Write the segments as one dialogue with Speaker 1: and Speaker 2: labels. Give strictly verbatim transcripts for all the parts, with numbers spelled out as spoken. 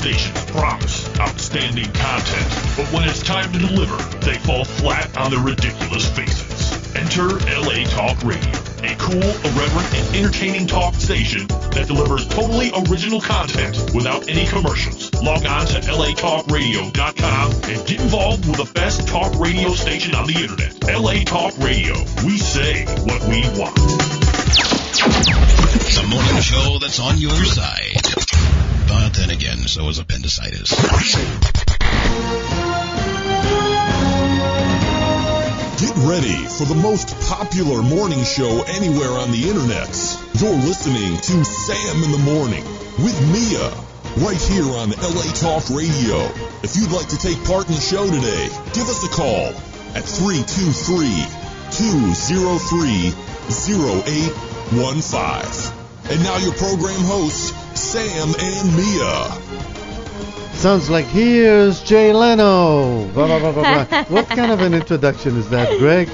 Speaker 1: stations promise outstanding content, but when it's time to deliver, they fall flat on their ridiculous faces. Enter L A Talk Radio, a cool, irreverent, and entertaining talk station that delivers totally original content without any commercials. Log on to L A talk radio dot com and get involved with the best talk radio station on the internet. L A Talk Radio. We say what we want.
Speaker 2: The morning show that's on your side. But then again, so is appendicitis.
Speaker 3: Get ready for the most popular morning show anywhere on the internet. You're listening to Sam in the Morning with Mia, right here on L A Talk Radio. If you'd like to take part in the show today, give us a call at three two three, two zero three, zero eight one five. And now your program hosts, Sam and Mia.
Speaker 4: Sounds like here's Jay Leno. Blah, blah, blah, blah, blah. What kind of an introduction is that, Greg?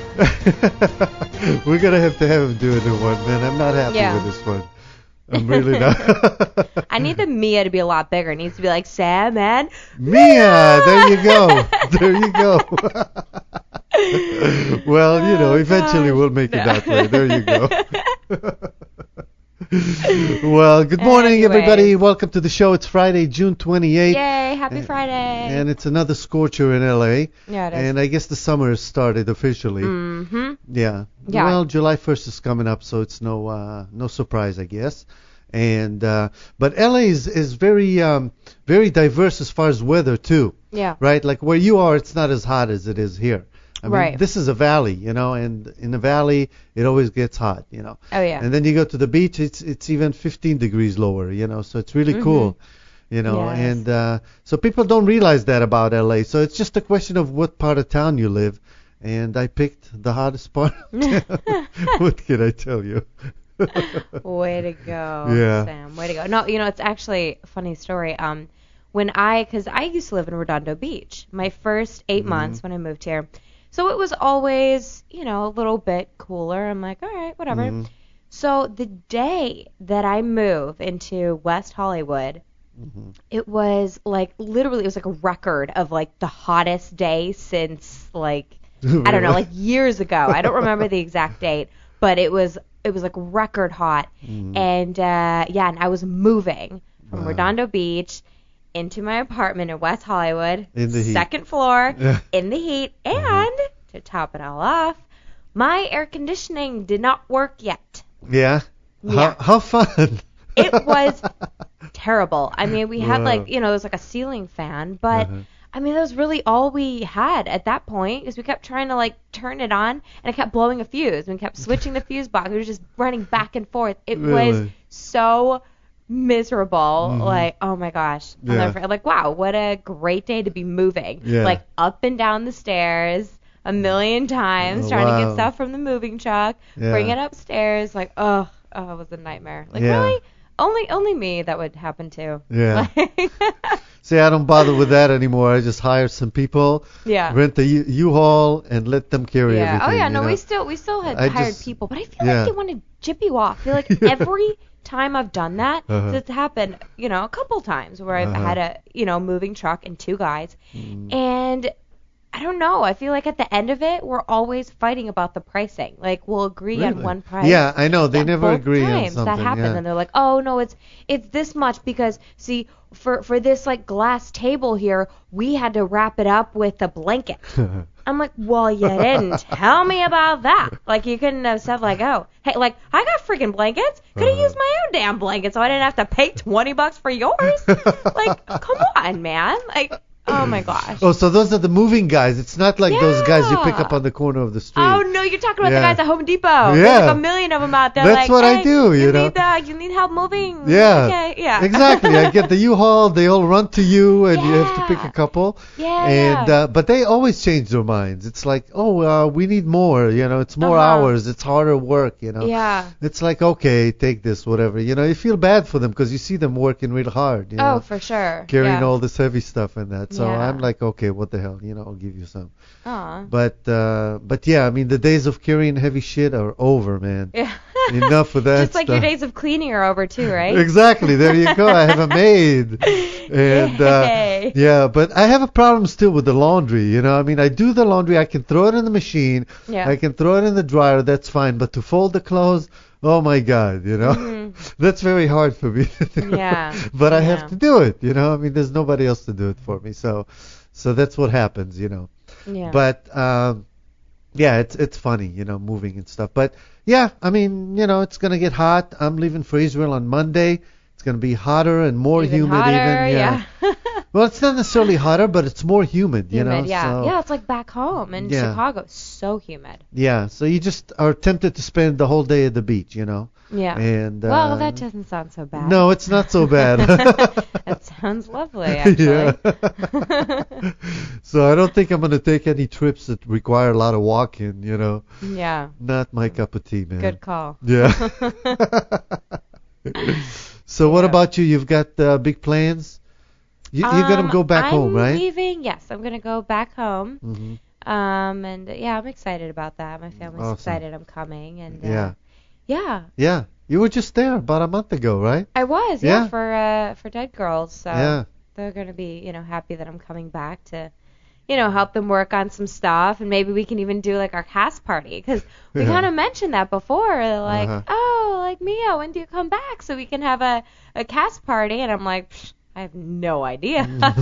Speaker 4: We're going to have to have him do a new one, man. I'm not happy
Speaker 5: Yeah.
Speaker 4: with this one. I'm really not.
Speaker 5: I need the Mia to be a lot bigger. It needs to be like Sam and
Speaker 4: Mia. There you go. There you go. Well, you know,
Speaker 5: Oh,
Speaker 4: eventually
Speaker 5: gosh.
Speaker 4: we'll make it
Speaker 5: No.
Speaker 4: that way. There you go. Well, good morning,
Speaker 5: Anyways.
Speaker 4: everybody. Welcome to the show. It's Friday, June twenty-eighth.
Speaker 5: Yay, happy
Speaker 4: And-
Speaker 5: Friday.
Speaker 4: And it's another scorcher in L A.
Speaker 5: Yeah, it is.
Speaker 4: And I guess the summer has started officially.
Speaker 5: Mm-hmm.
Speaker 4: Yeah.
Speaker 5: Yeah.
Speaker 4: Well, July first is coming up, so it's no uh, no surprise, I guess. And uh, but L A is is very um, very diverse as far as weather too.
Speaker 5: Yeah.
Speaker 4: Right? Like where you are, it's not as hot as it is here. I mean,
Speaker 5: Right.
Speaker 4: this is a valley, you know, and in the valley it always gets hot, you know.
Speaker 5: Oh, yeah.
Speaker 4: And then you go to the beach, it's it's even fifteen degrees lower, you know, so it's really cool, you know.
Speaker 5: Yes.
Speaker 4: And uh, so people don't realize that about L A. So it's just a question of what part of town you live. And I picked the hottest part of town. What can I tell you?
Speaker 5: Way to go,
Speaker 4: Yeah.
Speaker 5: Sam. Way to go. No, you know, it's actually a funny story. Um, when I, because I used to live in Redondo Beach, my first eight
Speaker 4: Mm-hmm.
Speaker 5: months when I moved here. So it was always, you know, a little bit cooler. I'm like, all right, whatever.
Speaker 4: Mm-hmm.
Speaker 5: So the day that I move into West Hollywood,
Speaker 4: Mm-hmm.
Speaker 5: it was like literally, it was like a record of like the hottest day since like, I don't know, like years ago. I don't remember the exact date, but it was it was like record hot.
Speaker 4: Mm-hmm.
Speaker 5: And uh, yeah, and I was moving from
Speaker 4: Wow.
Speaker 5: Redondo Beach into my apartment in West Hollywood,
Speaker 4: In the heat.
Speaker 5: second floor,
Speaker 4: Yeah.
Speaker 5: in the heat, and to top it all off, my air conditioning did not work yet.
Speaker 4: Yeah.
Speaker 5: Yeah.
Speaker 4: How, how fun.
Speaker 5: It was terrible. I mean, we had
Speaker 4: Wow.
Speaker 5: like, you know, it was like a ceiling fan, but
Speaker 4: Uh-huh.
Speaker 5: I mean, that was really all we had at that point because we kept trying to like turn it on and it kept blowing a fuse. And we kept switching the fuse box. We were just running back and forth. It was
Speaker 4: Really?
Speaker 5: so miserable. Like, oh my gosh. I'll
Speaker 4: Yeah.
Speaker 5: never forget. Like, wow, what a great day to be moving.
Speaker 4: Yeah.
Speaker 5: Like up and down the stairs a million times,
Speaker 4: Oh,
Speaker 5: trying to
Speaker 4: wow.
Speaker 5: get stuff from the moving truck,
Speaker 4: Yeah.
Speaker 5: bring it upstairs. Like, oh, oh, it was a nightmare. Like,
Speaker 4: Yeah.
Speaker 5: really? Only, only me that would happen to.
Speaker 4: Yeah.
Speaker 5: Like,
Speaker 4: See, I don't bother with that anymore. I just hire some people,
Speaker 5: yeah.
Speaker 4: rent a U- U-Haul, and let them carry
Speaker 5: Yeah.
Speaker 4: everything.
Speaker 5: Oh yeah.
Speaker 4: you
Speaker 5: No,
Speaker 4: know?
Speaker 5: we still we still had
Speaker 4: I
Speaker 5: hired
Speaker 4: just-
Speaker 5: people, but I feel
Speaker 4: yeah.
Speaker 5: like they want to jip you off. I feel like
Speaker 4: Yeah.
Speaker 5: every time I've done that,
Speaker 4: Uh-huh.
Speaker 5: it's happened, you know, a couple times where I've
Speaker 4: Uh-huh.
Speaker 5: had a, you know, moving truck and two guys,
Speaker 4: Mm.
Speaker 5: and I don't know. I feel like at the end of it, we're always fighting about the pricing. Like we'll agree on
Speaker 4: Really?
Speaker 5: one price.
Speaker 4: Yeah, I know. They
Speaker 5: Yeah,
Speaker 4: never
Speaker 5: both
Speaker 4: agree on
Speaker 5: times
Speaker 4: something.
Speaker 5: that happens,
Speaker 4: yeah.
Speaker 5: and they're like, "Oh no, it's it's this much because see, for for this like glass table here, we had to wrap it up with a blanket." I'm like, "Well, you didn't tell me about that. Like, you couldn't have said like, oh, hey, like I got freaking blankets. Could have
Speaker 4: Uh-huh.
Speaker 5: used my own damn blanket, so I didn't have to pay twenty bucks for yours. Like, come on, man. Like." Oh my gosh.
Speaker 4: Oh, so those are the moving guys. It's not like those guys you pick
Speaker 5: Yeah.
Speaker 4: up on the corner of the street.
Speaker 5: Oh no, you're talking about
Speaker 4: Yeah.
Speaker 5: the guys at Home Depot. There's
Speaker 4: Yeah.
Speaker 5: like a million of them out there.
Speaker 4: That's
Speaker 5: like,
Speaker 4: what I
Speaker 5: hey,
Speaker 4: do, you know.
Speaker 5: need that? You need help moving?
Speaker 4: Yeah.
Speaker 5: Okay. Yeah.
Speaker 4: Exactly. I get the U-Haul. They all run to you, and you have to pick
Speaker 5: Yeah.
Speaker 4: a couple.
Speaker 5: Yeah,
Speaker 4: And
Speaker 5: yeah.
Speaker 4: uh, but they always change their minds. It's like, oh, uh, we need more. You know, it's more
Speaker 5: Uh-huh.
Speaker 4: hours. It's harder work. You know.
Speaker 5: Yeah.
Speaker 4: It's like, okay, take this, whatever. You know, you feel bad for them because you see them working real hard. You
Speaker 5: Oh,
Speaker 4: know,
Speaker 5: for sure.
Speaker 4: carrying
Speaker 5: yeah.
Speaker 4: all this heavy stuff and that. So
Speaker 5: Yeah.
Speaker 4: I'm like, okay, what the hell? You know, I'll give you some.
Speaker 5: Aw.
Speaker 4: But uh, but yeah, I mean, the days of carrying heavy shit are over, man.
Speaker 5: Yeah.
Speaker 4: enough of that
Speaker 5: Just like your
Speaker 4: stuff.
Speaker 5: days of cleaning are over too, right?
Speaker 4: Exactly. There you go. I have a maid. And uh,
Speaker 5: Yay.
Speaker 4: yeah, but I have a problem still with the laundry. You know, I mean, I do the laundry. I can throw it in the machine.
Speaker 5: Yeah.
Speaker 4: I can throw it in the dryer. That's fine. But to fold the clothes, oh my God, you know,
Speaker 5: Mhm.
Speaker 4: that's very hard for me to do.
Speaker 5: Yeah.
Speaker 4: But I
Speaker 5: Yeah.
Speaker 4: have to do it. You know, I mean, there's nobody else to do it for me. So, so that's what happens. You know.
Speaker 5: Yeah.
Speaker 4: But um, yeah, it's it's funny, you know, moving and stuff. But yeah, I mean, you know, it's gonna get hot. I'm leaving for Israel on Monday. It's gonna be hotter and more
Speaker 5: even
Speaker 4: humid.
Speaker 5: hotter,
Speaker 4: even yeah. Well, it's not necessarily hotter, but it's more humid. You
Speaker 5: humid,
Speaker 4: know.
Speaker 5: yeah.
Speaker 4: So,
Speaker 5: Yeah, it's like back home in
Speaker 4: Yeah.
Speaker 5: Chicago. So humid.
Speaker 4: yeah. So you just are tempted to spend the whole day at the beach, you know.
Speaker 5: Yeah.
Speaker 4: And uh,
Speaker 5: well, that doesn't sound so bad.
Speaker 4: no, it's not so bad.
Speaker 5: That sounds lovely, actually.
Speaker 4: Yeah. So I don't think I'm gonna take any trips that require a lot of walking. You know,
Speaker 5: Yeah.
Speaker 4: not my cup of tea, man.
Speaker 5: Good call.
Speaker 4: Yeah. So what
Speaker 5: Yeah.
Speaker 4: about you? You've got uh, big plans? You, you're gonna
Speaker 5: Um,
Speaker 4: go back
Speaker 5: I'm
Speaker 4: home, right?
Speaker 5: leaving. Yes, I'm gonna go back home.
Speaker 4: hmm
Speaker 5: Um, and uh, yeah, I'm excited about that. My family's
Speaker 4: Awesome.
Speaker 5: excited I'm coming, and uh,
Speaker 4: Yeah.
Speaker 5: yeah,
Speaker 4: Yeah. You were just there about a month ago, right?
Speaker 5: I was yeah,
Speaker 4: Yeah.
Speaker 5: for uh for Dead Girls. So
Speaker 4: Yeah.
Speaker 5: they're gonna be you know happy that I'm coming back to, you know, help them work on some stuff, and maybe we can even do like our cast party because we
Speaker 4: Yeah.
Speaker 5: kind of mentioned that before. Like,
Speaker 4: Uh-huh.
Speaker 5: oh, like Mia, when do you come back so we can have a a cast party? And I'm like, Psh, I have no idea.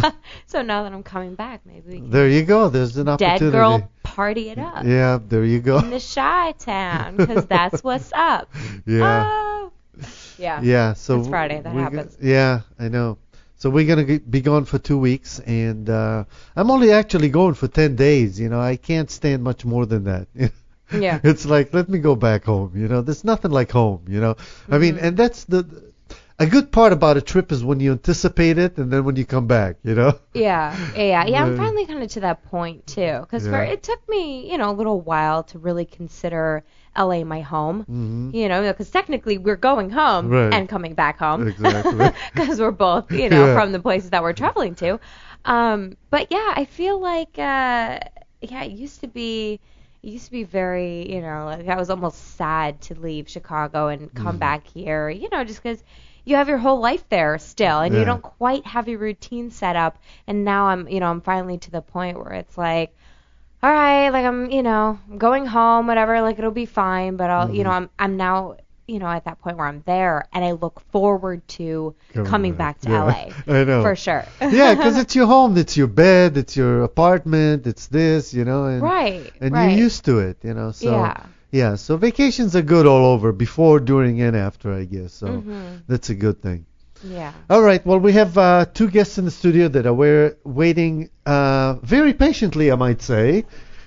Speaker 5: So now that I'm coming back, maybe we can
Speaker 4: There you go. There's an opportunity.
Speaker 5: Dead Girl party it up
Speaker 4: Yeah, there you go.
Speaker 5: in the Chi Town because that's what's up.
Speaker 4: Yeah.
Speaker 5: Oh. Yeah.
Speaker 4: Yeah, so
Speaker 5: It's Friday, that
Speaker 4: we
Speaker 5: happens.
Speaker 4: Go, yeah, I know. So we're gonna g- be gone for two weeks, and uh, I'm only actually going for ten days. You know, I can't stand much more than that.
Speaker 5: Yeah.
Speaker 4: It's like, let me go back home. You know, there's nothing like home. You know, I mean,
Speaker 5: Mhm.
Speaker 4: and that's the a good part about a trip is when you anticipate it, and then when you come back. You know.
Speaker 5: Yeah, yeah, yeah. I'm
Speaker 4: Yeah.
Speaker 5: finally kind of to that point too, because
Speaker 4: Yeah.
Speaker 5: it took me, you know, a little while to really consider L A my home.
Speaker 4: hmm
Speaker 5: You know, because technically we're going home
Speaker 4: Right.
Speaker 5: and coming back home.
Speaker 4: Exactly.
Speaker 5: Because we're both, you know,
Speaker 4: Yeah.
Speaker 5: from the places that we're traveling to. Um, but yeah, I feel like, uh, yeah, it used to be. It used to be very, you know, like I was almost sad to leave Chicago and come
Speaker 4: Mm.
Speaker 5: back here, you know, just because you have your whole life there still, and
Speaker 4: Yeah.
Speaker 5: you don't quite have your routine set up. And now I'm, you know, I'm finally to the point where it's like, all right, like I'm, you know, going home, whatever, like it'll be fine. But I'll, you know, I'm, I'm now, you know, at that point where I'm there, and I look forward to
Speaker 4: Coming
Speaker 5: coming
Speaker 4: back.
Speaker 5: back to
Speaker 4: Yeah.
Speaker 5: L A
Speaker 4: I know.
Speaker 5: for sure.
Speaker 4: Yeah, because it's your home, it's your bed, it's your apartment, it's this, you know, and
Speaker 5: right,
Speaker 4: and
Speaker 5: right.
Speaker 4: you're used to it, you know. So
Speaker 5: Yeah.
Speaker 4: yeah, so vacations are good all over, before, during, and after, I guess. So
Speaker 5: Mhm.
Speaker 4: that's a good thing.
Speaker 5: Yeah.
Speaker 4: All right, well, we have uh, two guests in the studio that are we're waiting uh, very patiently, I might say.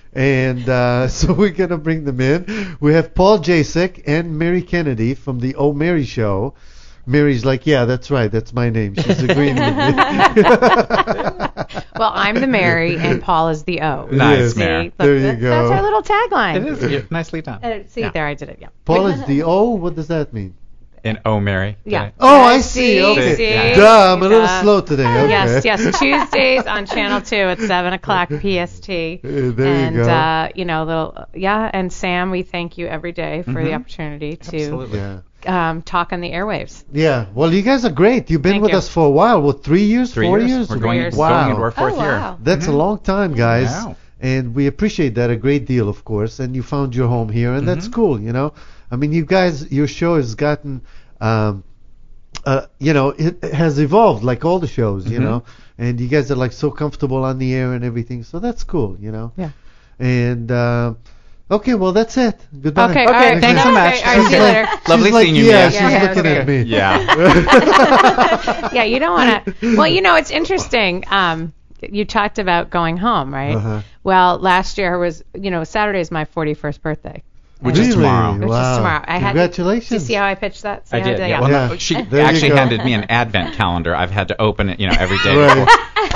Speaker 4: And uh, so we're going to bring them in. We have Paul Jasek and Mary Kennedy from the Oh Mary Show. Mary's like, yeah, that's right, that's my name. She's agreeing with me.
Speaker 6: Well, I'm the Mary and Paul is the O.
Speaker 7: Nice,
Speaker 4: Yes.
Speaker 7: Mary.
Speaker 6: See,
Speaker 4: There you
Speaker 6: that's,
Speaker 4: go.
Speaker 6: That's our little tagline.
Speaker 7: It is yeah, nicely done.
Speaker 6: Uh, see,
Speaker 7: Yeah.
Speaker 6: there I did it. Yeah.
Speaker 4: Paul is the O? What does that mean?
Speaker 7: And oh, Mary.
Speaker 6: Yeah.
Speaker 4: Oh, I
Speaker 6: Yeah,
Speaker 4: see. Okay.
Speaker 6: see,
Speaker 4: Duh, I'm a little
Speaker 6: duh.
Speaker 4: slow today. Okay.
Speaker 6: Yes, yes. Tuesdays on Channel Two at seven o'clock P S T.
Speaker 4: Uh, there you
Speaker 6: and
Speaker 4: go.
Speaker 6: uh, you know, little yeah. And Sam, we thank you every day for the
Speaker 7: Mhm.
Speaker 6: opportunity to
Speaker 7: Absolutely.
Speaker 4: Yeah.
Speaker 6: um, talk on the airwaves.
Speaker 4: Yeah. Well, you guys are great. You've been
Speaker 6: Thank
Speaker 4: with
Speaker 6: you.
Speaker 4: us for a while. What, three years?
Speaker 7: Three
Speaker 4: Four
Speaker 7: years.
Speaker 4: years?
Speaker 7: We're
Speaker 6: Three
Speaker 7: going,
Speaker 6: years.
Speaker 7: going
Speaker 4: Wow.
Speaker 7: into our fourth
Speaker 5: Oh,
Speaker 7: year.
Speaker 5: wow.
Speaker 4: That's a long time, guys.
Speaker 7: Wow.
Speaker 4: And we appreciate that a great deal, of course. And you found your home here, and that's
Speaker 7: Mhm.
Speaker 4: cool, you know. I mean, you guys, your show has gotten, um, uh, you know, it has evolved like all the shows, you
Speaker 7: Mhm.
Speaker 4: know. And you guys are like so comfortable on the air and everything, so that's cool, you know.
Speaker 6: Yeah.
Speaker 4: And uh, okay, well, that's it. Goodbye.
Speaker 6: Okay. All right.
Speaker 7: thanks so
Speaker 6: Okay,
Speaker 7: much.
Speaker 6: all right, see you
Speaker 4: like-
Speaker 6: later.
Speaker 4: she's
Speaker 7: Lovely
Speaker 4: like,
Speaker 7: seeing you,
Speaker 4: Yeah,
Speaker 7: Mia.
Speaker 4: she's
Speaker 6: Yeah,
Speaker 4: looking
Speaker 6: okay.
Speaker 4: at me.
Speaker 7: Yeah.
Speaker 6: Yeah, you don't want to. Well, you know, it's interesting. Um, you talked about going home, right?
Speaker 4: Uh-huh.
Speaker 6: Well, last year was, you know, Saturday is my forty-first birthday.
Speaker 7: Which
Speaker 4: really?
Speaker 7: is tomorrow.
Speaker 6: Which is
Speaker 4: Wow.
Speaker 6: tomorrow. I had-
Speaker 4: Congratulations.
Speaker 6: Do you see how I pitched that? See
Speaker 7: I
Speaker 6: how
Speaker 7: did. Yeah.
Speaker 6: Yeah.
Speaker 7: Well,
Speaker 4: Yeah.
Speaker 7: no, she
Speaker 4: There you
Speaker 7: actually
Speaker 4: go.
Speaker 7: handed me an advent calendar. I've had to open it, you know, every day.
Speaker 4: Right.
Speaker 7: before.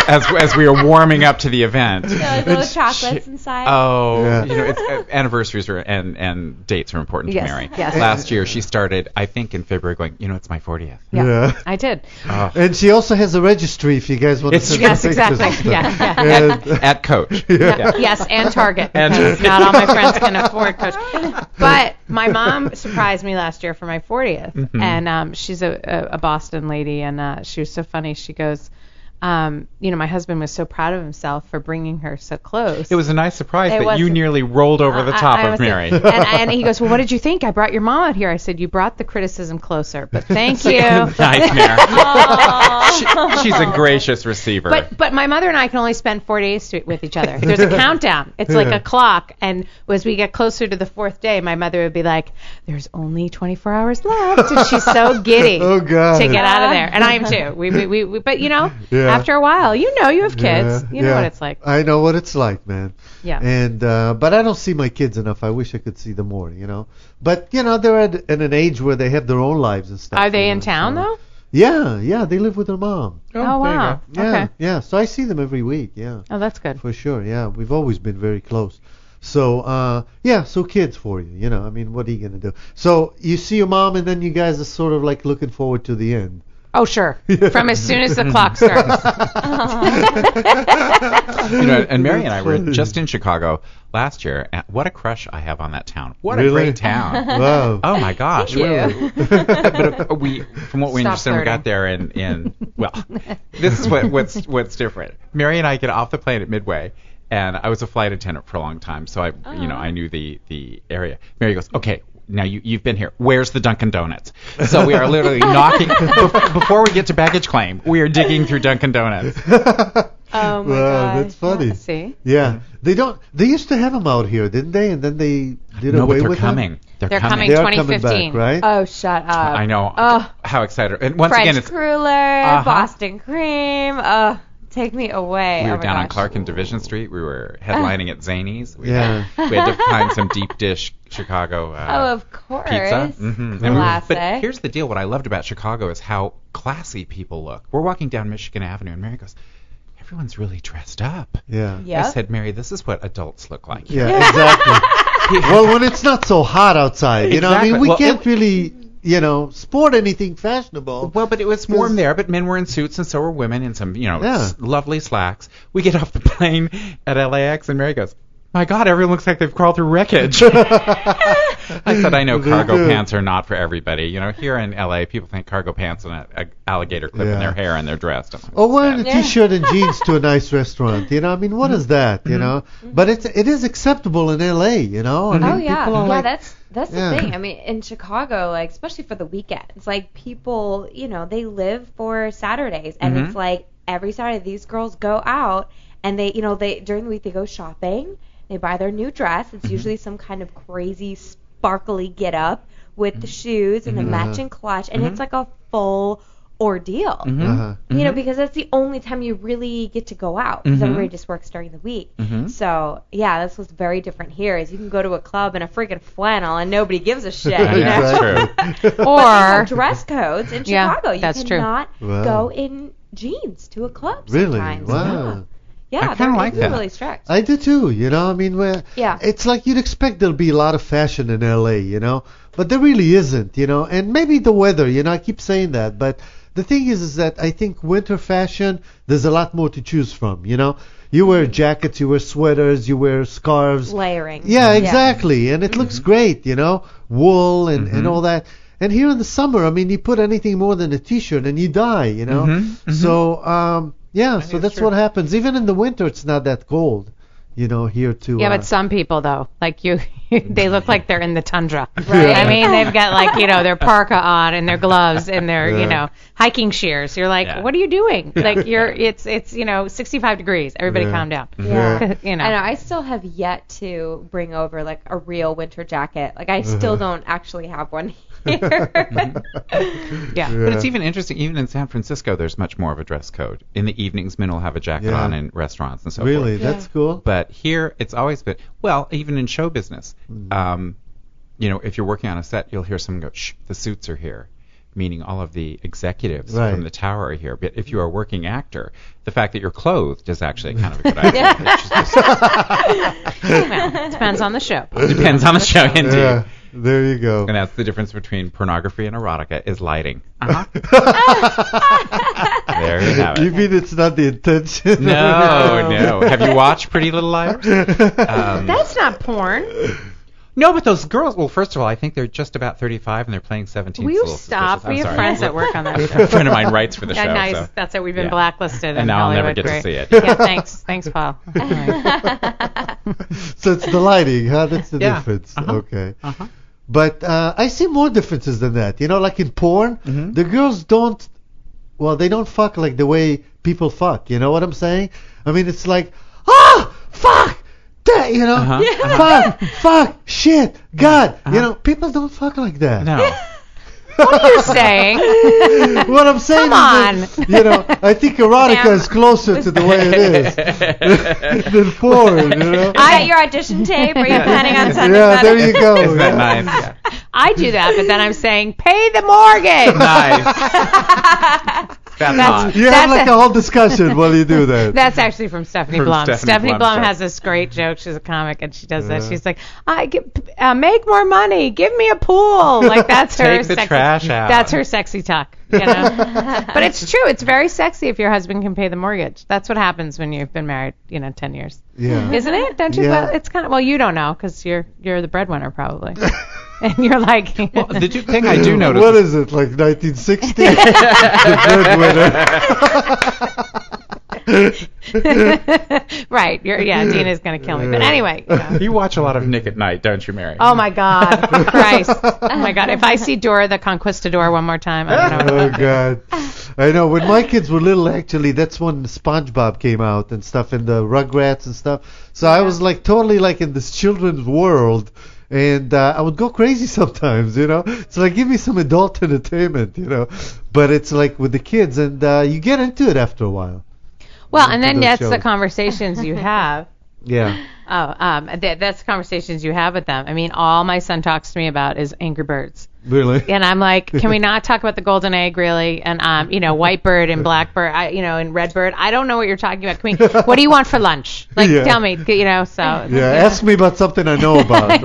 Speaker 7: as as we were warming up to the event.
Speaker 5: Yeah, like little chocolates inside.
Speaker 7: Oh,
Speaker 4: Yeah.
Speaker 7: you know, it's, uh, anniversaries are, and and dates are important
Speaker 6: Yes,
Speaker 7: to Mary.
Speaker 6: yes.
Speaker 7: Last year she started, I think, in February, going, you know, it's my fortieth.
Speaker 6: Yeah,
Speaker 4: Yeah.
Speaker 6: I did.
Speaker 7: Oh.
Speaker 4: And she also has a registry if you guys want to
Speaker 7: It's-
Speaker 4: send
Speaker 6: Yes,
Speaker 4: her pictures
Speaker 6: exactly.
Speaker 4: and stuff.
Speaker 6: Yeah, yeah.
Speaker 4: And-
Speaker 7: At Coach.
Speaker 6: Yeah. Yes, and Target.
Speaker 7: And-
Speaker 6: because not all my friends can afford Coach. But my mom surprised me last year for my fortieth,
Speaker 7: Mhm.
Speaker 6: and um, she's a, a, a Boston lady, and uh, she was so funny. She goes, um, you know, my husband was so proud of himself for bringing her so close.
Speaker 7: It was a nice surprise
Speaker 6: It
Speaker 7: that
Speaker 6: was-
Speaker 7: you nearly rolled over the
Speaker 6: I-
Speaker 7: top
Speaker 6: I
Speaker 7: of
Speaker 6: was-
Speaker 7: Mary.
Speaker 6: And, and he goes, well, what did you think? I brought your mom out here. I said, you brought the criticism closer, but thank you.
Speaker 7: Nice, Mary.
Speaker 5: Aw.
Speaker 7: She, she's a gracious receiver.
Speaker 6: But but my mother and I can only spend four days to, with each other. There's a countdown. It's like
Speaker 4: Yeah.
Speaker 6: a clock. And as we get closer to the fourth day, my mother would be like, "There's only twenty-four hours left," and she's so giddy
Speaker 4: Oh, God.
Speaker 6: to get out of there. And I am too. We we, we, we but you know,
Speaker 4: Yeah.
Speaker 6: after a while, you know, you have kids.
Speaker 4: Yeah,
Speaker 6: you know
Speaker 4: yeah.
Speaker 6: what it's like.
Speaker 4: I know what it's like, man.
Speaker 6: Yeah.
Speaker 4: And uh, but I don't see my kids enough. I wish I could see them more, you know. But you know, they're at, at an age where they have their own lives and stuff.
Speaker 6: Are they
Speaker 4: you
Speaker 6: in
Speaker 4: know,
Speaker 6: town
Speaker 4: so-
Speaker 6: though?
Speaker 4: Yeah, yeah. They live with their mom.
Speaker 6: Oh,
Speaker 7: there you
Speaker 6: wow.
Speaker 7: go.
Speaker 4: Yeah,
Speaker 6: Okay.
Speaker 4: yeah. So I see them every week. Yeah,
Speaker 6: Oh, that's good.
Speaker 4: for sure. Yeah, we've always been very close. So uh, yeah, so kids for you, you know. I mean, what are you gonna do? So you see your mom, and then you guys are sort of like looking forward to the end.
Speaker 6: Oh, sure. From as soon as the clock starts.
Speaker 7: You know, and Mary and I were just in Chicago last year. And what a crush I have on that town. What a
Speaker 4: Really?
Speaker 7: great town.
Speaker 4: Wow.
Speaker 7: Oh my gosh.
Speaker 5: Thank you.
Speaker 7: But uh, we, from what we
Speaker 6: Stop
Speaker 7: understand, we
Speaker 6: flirting.
Speaker 7: got there in, in well, this is what, what's what's different. Mary and I get off the plane at Midway, and I was a flight attendant for a long time, so I, you know, I knew the the area. Mary goes, okay. Now you, you've been here. Where's the Dunkin' Donuts? So we are literally knocking bef- before we get to baggage claim. We are digging through Dunkin' Donuts.
Speaker 6: Oh, my
Speaker 4: Wow,
Speaker 6: God.
Speaker 4: that's funny.
Speaker 6: See?
Speaker 4: Yeah, they don't. They used to have them out here, didn't they? And then they did
Speaker 7: No,
Speaker 4: away
Speaker 7: but they're
Speaker 4: with
Speaker 7: coming.
Speaker 4: them.
Speaker 7: They're,
Speaker 6: They're
Speaker 7: coming.
Speaker 6: coming.
Speaker 4: They are
Speaker 6: twenty
Speaker 4: coming
Speaker 6: fifteen.
Speaker 4: back, right?
Speaker 5: Oh, shut up.
Speaker 7: I know.
Speaker 5: Oh.
Speaker 7: How excited. And once
Speaker 5: French
Speaker 7: again, it's
Speaker 5: cruller,
Speaker 7: Uh-huh.
Speaker 5: Boston cream. Oh, take me away.
Speaker 7: we
Speaker 5: oh
Speaker 7: were
Speaker 5: my
Speaker 7: down on
Speaker 5: gosh.
Speaker 7: Clark and Division Street. We were headlining at Zany's. We,
Speaker 4: Yeah.
Speaker 7: we had to find some deep dish Chicago uh,
Speaker 5: Oh, of course.
Speaker 7: pizza. Mm-hmm.
Speaker 5: Classic.
Speaker 7: But here's the deal. What I loved about Chicago is how classy people look. We're walking down Michigan Avenue, and Mary goes, everyone's really dressed up.
Speaker 4: Yeah.
Speaker 5: Yep.
Speaker 7: I said, Mary, this is what adults look like.
Speaker 4: Yeah, exactly. Well, when it's not so hot outside, you know, I mean,
Speaker 7: Exactly.
Speaker 4: we
Speaker 7: Well,
Speaker 4: can't
Speaker 7: it-
Speaker 4: really, you know, sport anything fashionable.
Speaker 7: Well, but it was warm there, but men were in suits and so were women in some, you know,
Speaker 4: Yeah.
Speaker 7: s- lovely slacks. We get off the plane at L A X, and Mary goes, my God, everyone looks like they've crawled through wreckage. I said, I know
Speaker 4: They
Speaker 7: cargo
Speaker 4: do.
Speaker 7: pants are not for everybody. You know, here in L A, people think cargo pants and an alligator clip in
Speaker 4: Yeah.
Speaker 7: their hair and they're dressed. I'm like,
Speaker 4: Or wearing a
Speaker 5: Yeah.
Speaker 4: t-shirt and jeans to a nice restaurant, you know. I mean, what is that, you know? But it's it is acceptable in L A, you know. I mean,
Speaker 5: Oh yeah,
Speaker 4: people are
Speaker 5: yeah.
Speaker 4: like,
Speaker 5: That's that's
Speaker 4: Yeah.
Speaker 5: the thing. I mean, in Chicago, like especially for the weekends, like people, you know, they live for Saturdays, and
Speaker 7: Mhm.
Speaker 5: it's like every Saturday these girls go out and they, you know, they during the week they go shopping, they buy their new dress. It's usually some kind of crazy sparkly get up with the shoes and the
Speaker 4: Mhm.
Speaker 5: matching clutch, and it's like a full ordeal.
Speaker 7: mhm.
Speaker 4: Uh-huh.
Speaker 5: You know, because that's the only time you really get to go out. Because
Speaker 7: Mhm.
Speaker 5: everybody just works during the week.
Speaker 7: Mhm.
Speaker 5: So yeah, that's what's very different here. Is you can go to a club in a freaking flannel and nobody gives a shit.
Speaker 7: Yeah,
Speaker 5: You know?
Speaker 7: that's true.
Speaker 5: They
Speaker 6: Or
Speaker 5: have dress codes in
Speaker 6: Yeah,
Speaker 5: Chicago. You
Speaker 6: that's true.
Speaker 5: cannot
Speaker 4: Wow.
Speaker 5: go in jeans to a club
Speaker 4: Really?
Speaker 5: sometimes.
Speaker 4: Wow.
Speaker 5: Yeah,
Speaker 7: I
Speaker 5: yeah
Speaker 7: kinda
Speaker 5: they're
Speaker 7: like
Speaker 5: it's
Speaker 7: that.
Speaker 5: really strict.
Speaker 4: I do too, you know. I mean, where
Speaker 5: Yeah.
Speaker 4: it's like you'd expect there'll be a lot of fashion in L A, you know, but there really isn't, you know. And maybe the weather, you know, I keep saying that, but the thing is, is that I think winter fashion, there's a lot more to choose from, you know. You wear jackets, you wear sweaters, you wear scarves.
Speaker 5: Layering.
Speaker 4: Yeah, exactly, and it looks great, you know, wool and and
Speaker 7: Mhm.
Speaker 4: all that. And here in the summer, I mean, you put anything more than a t-shirt and you die, you know.
Speaker 7: Mhm, mhm.
Speaker 4: So, um, yeah, so
Speaker 7: it's
Speaker 4: that's
Speaker 7: true.
Speaker 4: what happens. Even in the winter, it's not that cold, you know, here too.
Speaker 6: Yeah,
Speaker 4: uh,
Speaker 6: but some people though, like you, they look like they're in the tundra.
Speaker 5: Right.
Speaker 6: I mean, they've got like you know their parka on and their gloves and their
Speaker 4: Yeah.
Speaker 6: you know hiking shears. You're like,
Speaker 7: Yeah.
Speaker 6: what are you doing? Like you're, it's it's you know sixty-five degrees. Everybody
Speaker 4: Yeah.
Speaker 6: calm down.
Speaker 5: Yeah.
Speaker 6: you know.
Speaker 5: I know. I still have yet to bring over like a real winter jacket. Like I still don't actually have one here.
Speaker 6: Yeah.
Speaker 7: But it's even interesting, even in San Francisco, there's much more of a dress code. In the evenings, men will have a jacket
Speaker 4: Yeah.
Speaker 7: on in restaurants and so
Speaker 4: Really,
Speaker 7: forth.
Speaker 4: that's cool.
Speaker 7: But here, it's always been, well, even in show business, um, you know, if you're working on a set, you'll hear someone go, shh, the suits are here. meaning all of the executives
Speaker 4: Right.
Speaker 7: from the tower are here. But if you are a working actor, the fact that you're clothed is actually kind of a good idea. It's just-
Speaker 6: Well, depends on the show.
Speaker 7: depends on the show, indeed.
Speaker 4: Yeah, there you go.
Speaker 7: And that's the difference between pornography and erotica is lighting. Uh-huh. There you have
Speaker 4: You
Speaker 7: it.
Speaker 4: mean it's not the intention?
Speaker 7: No, no. Have you watched Pretty Little Liars? Um,
Speaker 6: That's not porn.
Speaker 7: no, but those girls. Well, first of all, I think they're just about thirty-five and they're playing seventeen.
Speaker 6: Will you stop? We have friends that work on that
Speaker 7: A
Speaker 6: show.
Speaker 7: friend of mine writes for the
Speaker 6: Yeah,
Speaker 7: show.
Speaker 6: nice.
Speaker 7: So.
Speaker 6: That's it. We've been
Speaker 7: Yeah.
Speaker 6: blacklisted.
Speaker 7: And
Speaker 6: in
Speaker 7: now I'll never
Speaker 6: Hollywood.
Speaker 7: get to
Speaker 6: Great.
Speaker 7: see it.
Speaker 6: Yeah, thanks. Thanks, Paul. All right.
Speaker 4: So it's the lighting, huh? That's the
Speaker 7: Yeah.
Speaker 4: difference.
Speaker 7: Uh-huh.
Speaker 4: Okay.
Speaker 7: Uh-huh.
Speaker 4: But uh, I see more differences than that. You know, like in porn,
Speaker 7: Mhm.
Speaker 4: the girls don't, well, they don't fuck like the way people fuck. You know what I'm saying? I mean, it's like, ah, fuck, that, you know,
Speaker 7: Uh-huh. Yeah.
Speaker 4: fuck, fuck, shit, God.
Speaker 7: Uh-huh.
Speaker 4: You know, people don't fuck like that.
Speaker 7: No.
Speaker 6: What are you saying?
Speaker 4: What I'm saying
Speaker 6: Come
Speaker 4: is that, you know, I think erotica
Speaker 6: Sam.
Speaker 4: is closer to the way it is than porn, you know?
Speaker 5: Is that your audition tape? Are you planning on sending
Speaker 4: Yeah,
Speaker 5: that
Speaker 4: there
Speaker 5: in?
Speaker 4: you go.
Speaker 7: Isn't that nice? Yeah.
Speaker 6: I do that, but then I'm saying, pay the mortgage.
Speaker 7: Nice. That's, hot.
Speaker 4: You
Speaker 6: That's
Speaker 4: have like
Speaker 6: a-
Speaker 4: a whole discussion while you do that.
Speaker 6: That's actually from Stephanie
Speaker 7: From
Speaker 6: Blum.
Speaker 7: Stephanie
Speaker 6: Stephanie,
Speaker 7: Blum's
Speaker 6: Blum
Speaker 7: show.
Speaker 6: has this great joke. She's a comic, and she does that.
Speaker 4: Yeah.
Speaker 6: She's like, "I get, uh, make more money. Give me a pool." Like that's her.
Speaker 7: Take the
Speaker 6: sexy,
Speaker 7: trash out.
Speaker 6: That's her sexy talk. You know. But it's true. It's very sexy if your husband can pay the mortgage. That's what happens when you've been married, you know, ten years.
Speaker 4: Yeah.
Speaker 6: Isn't it? Don't you?
Speaker 4: Yeah.
Speaker 6: Well, it's kind of. Well, you don't know because you're you're the breadwinner probably, and you're like.
Speaker 7: Well, the do- thing I do notice.
Speaker 4: What is it, like nineteen sixty? The
Speaker 6: Right. You're, yeah. Dina's gonna kill me. But anyway. You know.
Speaker 7: You watch a lot of Nick at Night, don't you, Mary?
Speaker 6: Oh my God, Christ! Oh my God! If I see Dora the Conquistador one more time, I don't know.
Speaker 4: Oh God, I know. When my kids were little, actually, that's when SpongeBob came out and stuff, and the Rugrats and stuff. So I was like totally like in this children's world, and uh, I would go crazy sometimes, you know. It's like give me some adult entertainment, you know. But it's like with the kids, and uh, you get into it after a while.
Speaker 6: Well, and then
Speaker 4: those
Speaker 6: that's the
Speaker 4: shows.
Speaker 6: conversations you have.
Speaker 4: Yeah.
Speaker 6: Oh, um, th- that's the conversations you have with them. I mean, all my son talks to me about is Angry Birds.
Speaker 4: Really?
Speaker 6: And I'm like, can we not talk about the golden egg, really? And, um, you know, white bird and black bird, I, you know, and red bird. I don't know what you're talking about. Can we, what do you want for lunch? Like,
Speaker 4: Yeah.
Speaker 6: tell me, you know, so.
Speaker 4: Yeah. Ask me about something I know about.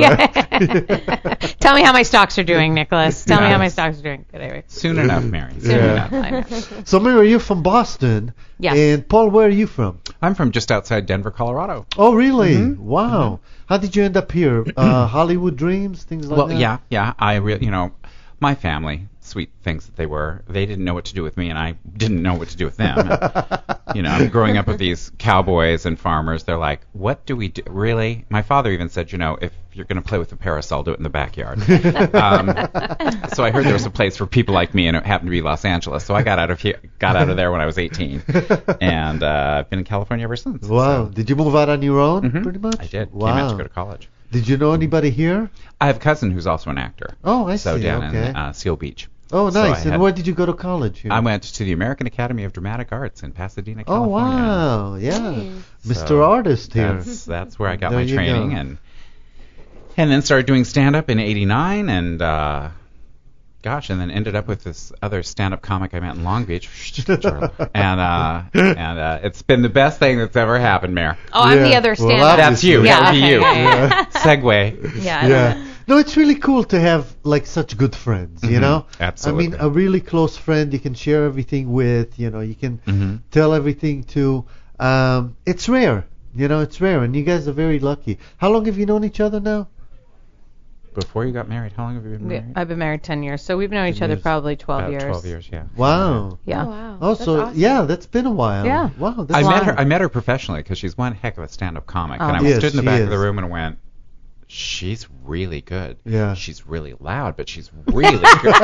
Speaker 4: Right?
Speaker 6: Tell me how my stocks are doing, Nicholas. Tell me how
Speaker 7: Yes.
Speaker 6: my stocks are doing. Good, anyway.
Speaker 7: Soon enough, Mary. Soon
Speaker 4: Yeah.
Speaker 7: enough.
Speaker 6: I know.
Speaker 4: So, Mary, you're from Boston.
Speaker 6: Yes.
Speaker 4: And Paul, where are you from?
Speaker 7: I'm from just outside Denver, Colorado.
Speaker 4: Oh, really?
Speaker 7: Mm-hmm.
Speaker 4: Wow. How did you end up here? Uh, Hollywood dreams, things like
Speaker 7: Well,
Speaker 4: that?
Speaker 7: yeah, yeah. I really, you know, my family, sweet things that they were, they didn't know what to do with me, and I didn't know what to do with them. And, you know, I'm growing up with these cowboys and farmers. They're like, what do we do? Really? My father even said, you know, if you're going to play with a parasol, do it in the backyard. um, so I heard there was a place for people like me, and it happened to be Los Angeles. So I got out of here, got out of there when I was eighteen, and uh, I've been in California ever since.
Speaker 4: Wow.
Speaker 7: So,
Speaker 4: Did you move out on your own,
Speaker 7: mhm,
Speaker 4: pretty much?
Speaker 7: I did.
Speaker 4: Wow.
Speaker 7: Came out to go to college.
Speaker 4: Did you know anybody here?
Speaker 7: I have a cousin who's also an actor.
Speaker 4: Oh, I
Speaker 7: so
Speaker 4: see.
Speaker 7: down
Speaker 4: Okay.
Speaker 7: in uh, Seal Beach.
Speaker 4: Oh,
Speaker 7: So I
Speaker 4: nice. And
Speaker 7: had-
Speaker 4: where did you go to college here?
Speaker 7: I went to the American Academy of Dramatic Arts in Pasadena,
Speaker 4: Oh,
Speaker 7: California.
Speaker 4: wow. Yeah.
Speaker 5: Nice.
Speaker 4: Mister
Speaker 7: So
Speaker 4: Artist here.
Speaker 7: That's that's where I got
Speaker 4: There
Speaker 7: my
Speaker 4: you
Speaker 7: training,
Speaker 4: go.
Speaker 7: and and then started doing stand up in eighty-nine, and uh, gosh, and then ended up with this other stand up comic I met in Long Beach, and uh, and uh, it's been the best thing that's ever happened, Mayor.
Speaker 6: Oh, I'm the
Speaker 4: Yeah.
Speaker 6: other
Speaker 4: Well,
Speaker 6: stand-up.
Speaker 7: That's you.
Speaker 6: Yeah,
Speaker 7: that would
Speaker 6: okay,
Speaker 7: be you.
Speaker 6: yeah, yeah.
Speaker 7: Segue.
Speaker 6: Yeah. I
Speaker 4: Yeah.
Speaker 6: don't know.
Speaker 4: No, it's really cool to have like such good friends, you
Speaker 7: Mhm.
Speaker 4: know?
Speaker 7: Absolutely.
Speaker 4: I mean, a really close friend you can share everything with, you know, you can
Speaker 7: Mhm.
Speaker 4: tell everything to. Um, it's rare, you know, it's rare, and you guys are very lucky. How long have you known each other now?
Speaker 7: Before you got married, how long have you been
Speaker 6: We-
Speaker 7: married?
Speaker 6: I've been married ten years, so we've known each
Speaker 4: ten
Speaker 6: other
Speaker 4: years.
Speaker 6: probably twelve
Speaker 7: About
Speaker 6: years.
Speaker 7: twelve years, yeah.
Speaker 4: Wow.
Speaker 6: Yeah.
Speaker 5: Oh, wow.
Speaker 4: Oh,
Speaker 5: That's
Speaker 4: so
Speaker 5: awesome.
Speaker 4: yeah, that's been a while.
Speaker 6: Yeah.
Speaker 4: Wow. That's
Speaker 7: I met
Speaker 4: wow.
Speaker 7: her. I met her professionally because she's one heck of a stand-up comic,
Speaker 6: Oh.
Speaker 7: and I
Speaker 4: Yes,
Speaker 7: stood in the
Speaker 4: she
Speaker 7: back
Speaker 4: is.
Speaker 7: of the room and went, "She's really good.
Speaker 4: Yeah.
Speaker 7: She's really loud, but she's really good."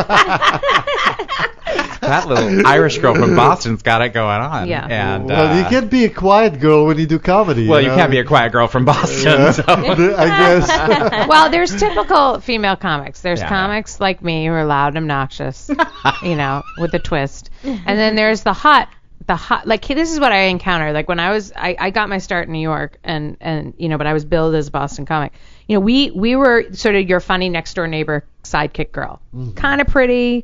Speaker 7: That little Irish girl from Boston's got it going on.
Speaker 6: Yeah.
Speaker 7: And
Speaker 4: well, you
Speaker 7: uh,
Speaker 4: can't be a quiet girl when you do comedy.
Speaker 7: Well, you
Speaker 4: know?
Speaker 7: can't be a quiet girl from Boston.
Speaker 4: Yeah.
Speaker 7: So.
Speaker 4: I guess.
Speaker 6: Well, there's typical female comics. There's
Speaker 7: Yeah.
Speaker 6: comics like me who are loud and obnoxious, you know, with a twist. And then there's the hot, the hot, like this is what I encountered. Like when I was, I, I got my start in New York, and and you know, but I was billed as a Boston comic. You know, we we were sort of your funny next door neighbor sidekick girl,
Speaker 4: Mm-hmm.
Speaker 6: kind of pretty,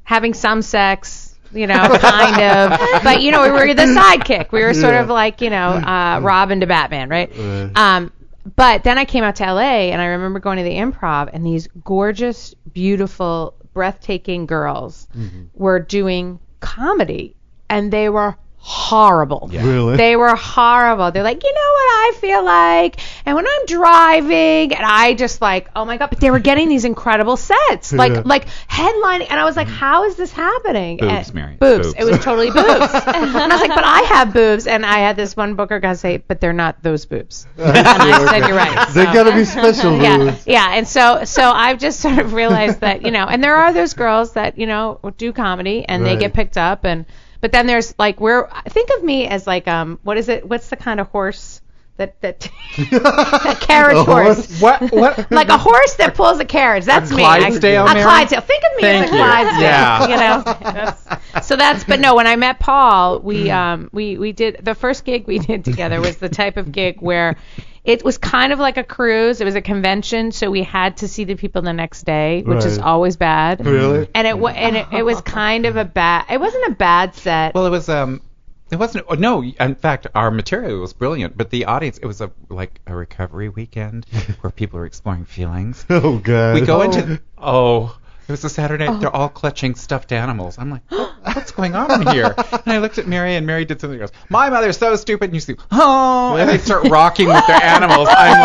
Speaker 6: having some sex, you know, kind of. But, you know, we were the sidekick. We were sort
Speaker 4: Yeah.
Speaker 6: of like, you know, uh, Robin to Batman, right?
Speaker 4: Right.
Speaker 6: Um, but then I came out to L A, and I remember going to the Improv, and these gorgeous, beautiful, breathtaking girls
Speaker 4: Mm-hmm.
Speaker 6: were doing comedy, and they were horrible.
Speaker 7: Yeah.
Speaker 4: Really?
Speaker 6: They were horrible. They're like, you know what I feel like? And when I'm driving, and I just like, oh my God, but they were getting these incredible sets, like
Speaker 4: Yeah.
Speaker 6: like headlining, and I was like, how is this happening?
Speaker 7: Boobs,
Speaker 6: And-
Speaker 7: Mary.
Speaker 6: Boobs.
Speaker 7: Boobs.
Speaker 6: It was totally boobs. And I was like, but I have boobs, and I had this one booker guy say, but they're not those boobs. And I said, you're right.
Speaker 4: They
Speaker 6: So-
Speaker 4: gotta be special
Speaker 6: yeah,
Speaker 4: rules.
Speaker 6: yeah, and so so I've just sort of realized that, you know, and there are those girls that, you know, do comedy and they
Speaker 4: Right.
Speaker 6: get picked up, and but then there's like, we're think of me as like um what is it? What's the kind of horse that that a carriage
Speaker 4: A
Speaker 6: horse?
Speaker 4: horse?
Speaker 7: What? What?
Speaker 6: Like a horse that pulls a carriage. That's
Speaker 7: A
Speaker 6: me.
Speaker 7: Clydesdale,
Speaker 6: I, a
Speaker 7: Mary?
Speaker 6: Clydesdale. Think of me
Speaker 7: Thank
Speaker 6: as a
Speaker 7: you.
Speaker 6: Clydesdale.
Speaker 7: Yeah.
Speaker 6: You know. That's, so that's. But no, when I met Paul, we um we we did the first gig we did together was the type of gig where it was kind of like a cruise. It was a convention, so we had to see the people the next day, which is
Speaker 4: Right.
Speaker 6: always bad.
Speaker 4: Really?
Speaker 6: And it wa- and it, it was kind of a bad. It wasn't a bad set.
Speaker 7: Well, it was um, it wasn't. oh, No, in fact, our material was brilliant, but the audience, it was a like a recovery weekend where people were exploring feelings.
Speaker 4: Oh God.
Speaker 7: We go into oh. It was a Saturday night. They're all clutching stuffed animals. I'm like, what, what's going on in here? And I looked at Mary, and Mary did something else. My mother's so stupid. And you see, oh, and they start rocking with their animals. I'm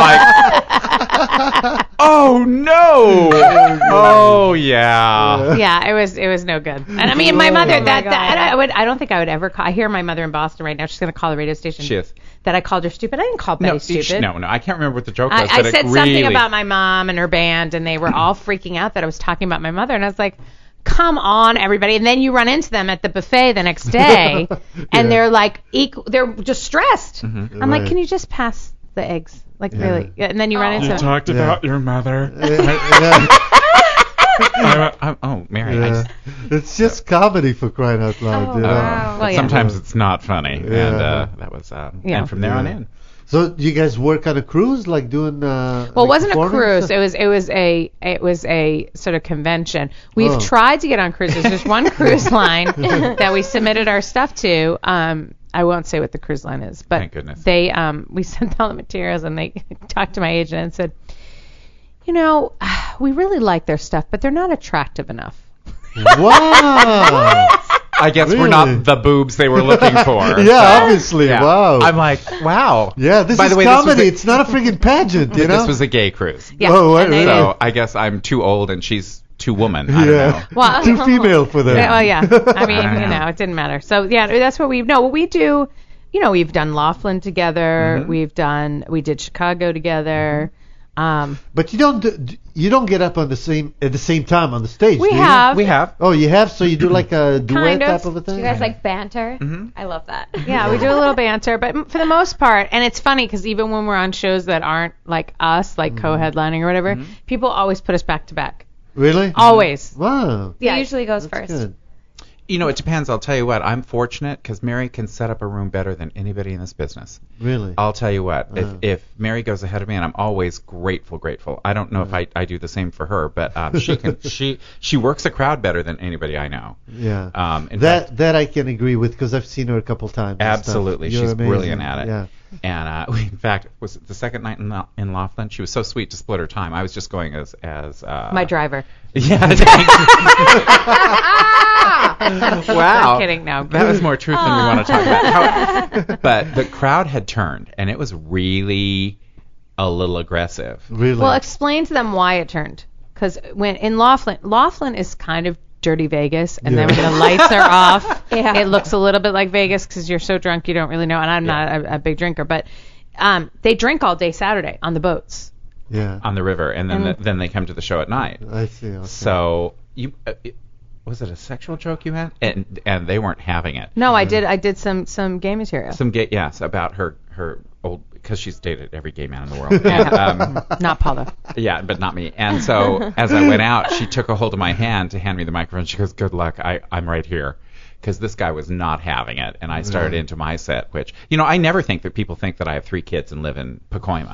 Speaker 7: like, oh no, oh yeah.
Speaker 6: Yeah, it was it was no good. And I mean, my mother that, that and I would I don't think I would ever call. I hear my mother in Boston right now. She's gonna call the radio station.
Speaker 7: She is.
Speaker 6: That I called her stupid. I didn't call Betty
Speaker 7: No,
Speaker 6: stupid.
Speaker 7: each, no, no, I can't remember what the joke was.
Speaker 6: I, I
Speaker 7: but
Speaker 6: said
Speaker 7: it
Speaker 6: something
Speaker 7: really,
Speaker 6: about my mom and her band, and they were all freaking out that I was talking about my mother. And I was like, come on, everybody. And then you run into them at the buffet the next day, and
Speaker 4: Yeah.
Speaker 6: they're like, equ- they're just stressed.
Speaker 7: Mm-hmm.
Speaker 6: I'm like,
Speaker 4: Right.
Speaker 6: can you just pass the eggs? Like,
Speaker 4: Yeah.
Speaker 6: really? Yeah, and then you run into them.
Speaker 7: talked
Speaker 4: Yeah.
Speaker 7: about your mother.
Speaker 4: Yeah.
Speaker 7: I'm, I'm, oh, Mary. I
Speaker 4: Yeah.
Speaker 7: just,
Speaker 4: It's just comedy for crying out loud,
Speaker 5: Oh,
Speaker 4: you know.
Speaker 5: wow.
Speaker 6: Well, yeah.
Speaker 7: sometimes it's not funny, and
Speaker 4: Yeah.
Speaker 7: uh, that was. Uh,
Speaker 6: Yeah.
Speaker 7: And from there on
Speaker 4: Yeah.
Speaker 7: in.
Speaker 4: So do you guys work on a cruise, like doing? Uh,
Speaker 6: Well, it
Speaker 4: like
Speaker 6: wasn't a
Speaker 4: performing
Speaker 6: cruise.
Speaker 4: stuff?
Speaker 6: It was it was a it was a sort of convention. We've
Speaker 4: Oh.
Speaker 6: tried to get on cruises. There's one cruise line that we submitted our stuff to. Um, I won't say what the cruise line is, but
Speaker 7: Thank goodness.
Speaker 6: they um we sent all the materials, and they talked to my agent and said, you know, we really like their stuff, but they're not attractive enough.
Speaker 4: Wow.
Speaker 7: I guess we're
Speaker 4: Really?
Speaker 7: not the boobs they were looking for.
Speaker 4: Yeah, obviously.
Speaker 7: Yeah.
Speaker 4: Wow.
Speaker 7: I'm like, wow.
Speaker 4: yeah, this
Speaker 7: By
Speaker 4: is
Speaker 7: the way, this was
Speaker 4: comedy.
Speaker 7: a-
Speaker 4: It's not a friggin' pageant, you
Speaker 7: But
Speaker 4: know.
Speaker 7: this was a gay cruise.
Speaker 6: Yeah.
Speaker 4: Oh,
Speaker 6: and they-
Speaker 4: really?
Speaker 7: So I guess I'm too old and she's too woman. I don't know.
Speaker 4: yeah.
Speaker 6: Well-
Speaker 4: Too female for them.
Speaker 6: Yeah, well, yeah. I mean,
Speaker 7: I
Speaker 6: you
Speaker 7: know.
Speaker 6: know, it didn't matter. So yeah, that's what we no. What we do, you know, we've done Laughlin together.
Speaker 7: Mm-hmm.
Speaker 6: We've done we did Chicago together. Um,
Speaker 4: But you don't do, you don't get up on the same at the same time on the stage.
Speaker 6: we
Speaker 4: do you?
Speaker 6: have.
Speaker 7: We have.
Speaker 4: Oh, you have. So you do like a duet
Speaker 6: Kind of.
Speaker 4: type of a thing.
Speaker 5: Do you guys like banter?
Speaker 7: Mm-hmm.
Speaker 5: I love that.
Speaker 6: Yeah, we do a little banter, but m- for the most part, and it's funny because even when we're on shows that aren't like us, like
Speaker 4: Mm-hmm.
Speaker 6: co-headlining or whatever, people always put us back to back.
Speaker 4: Really?
Speaker 6: Always.
Speaker 4: Wow.
Speaker 6: Yeah.
Speaker 5: He usually goes
Speaker 4: That's
Speaker 5: first.
Speaker 4: good.
Speaker 7: You know, it depends. I'll tell you what. I'm fortunate because Mary can set up a room better than anybody in this business.
Speaker 4: Really.
Speaker 7: I'll tell you what. If
Speaker 4: Uh.
Speaker 7: if Mary goes ahead of me, and I'm always grateful, grateful. I don't know if I, I do the same for her, but um, she can she she works a crowd better than anybody I know.
Speaker 4: Yeah.
Speaker 7: Um, in
Speaker 4: that
Speaker 7: fact,
Speaker 4: that I can agree with because I've seen her a couple times. and stuff.
Speaker 7: absolutely,
Speaker 4: You're
Speaker 7: she's
Speaker 4: amazing.
Speaker 7: brilliant at it.
Speaker 4: Yeah.
Speaker 7: And uh, we, in fact, was it the second night in, Lau- in Laughlin? She was so sweet to split her time. I was just going as as uh,
Speaker 6: My driver.
Speaker 7: Yeah. Wow.
Speaker 6: I'm kidding. No.
Speaker 7: That was more truth than we want to talk about. How, but the crowd had turned, and it was really a little aggressive.
Speaker 4: Really.
Speaker 6: Well, explain to them why it turned. Because when in Laughlin, Laughlin is kind of dirty Vegas, and then
Speaker 4: Yeah.
Speaker 6: when the lights are off,
Speaker 5: Yeah.
Speaker 6: it looks a little bit like Vegas because you're so drunk you don't really know. And I'm not a, a big drinker, but um, they drink all day Saturday on the boats.
Speaker 4: yeah.
Speaker 7: On the river, and then
Speaker 6: And-
Speaker 7: the, then they come to the show at night.
Speaker 4: I see. Okay.
Speaker 7: So you uh, it- was it a sexual joke you had? And and they weren't having it.
Speaker 6: No, I did. I did some some gay material.
Speaker 7: Some gay, yes, about her her old because she's dated every gay man in the world. And, um,
Speaker 6: Not Paul though.
Speaker 7: yeah, but not me. And so as I went out, she took a hold of my hand to hand me the microphone. She goes, "Good luck. I I'm right here." Because this guy was not having it, and I started
Speaker 4: Right.
Speaker 7: into my set, which, you know, I never think that people think that I have three kids and live in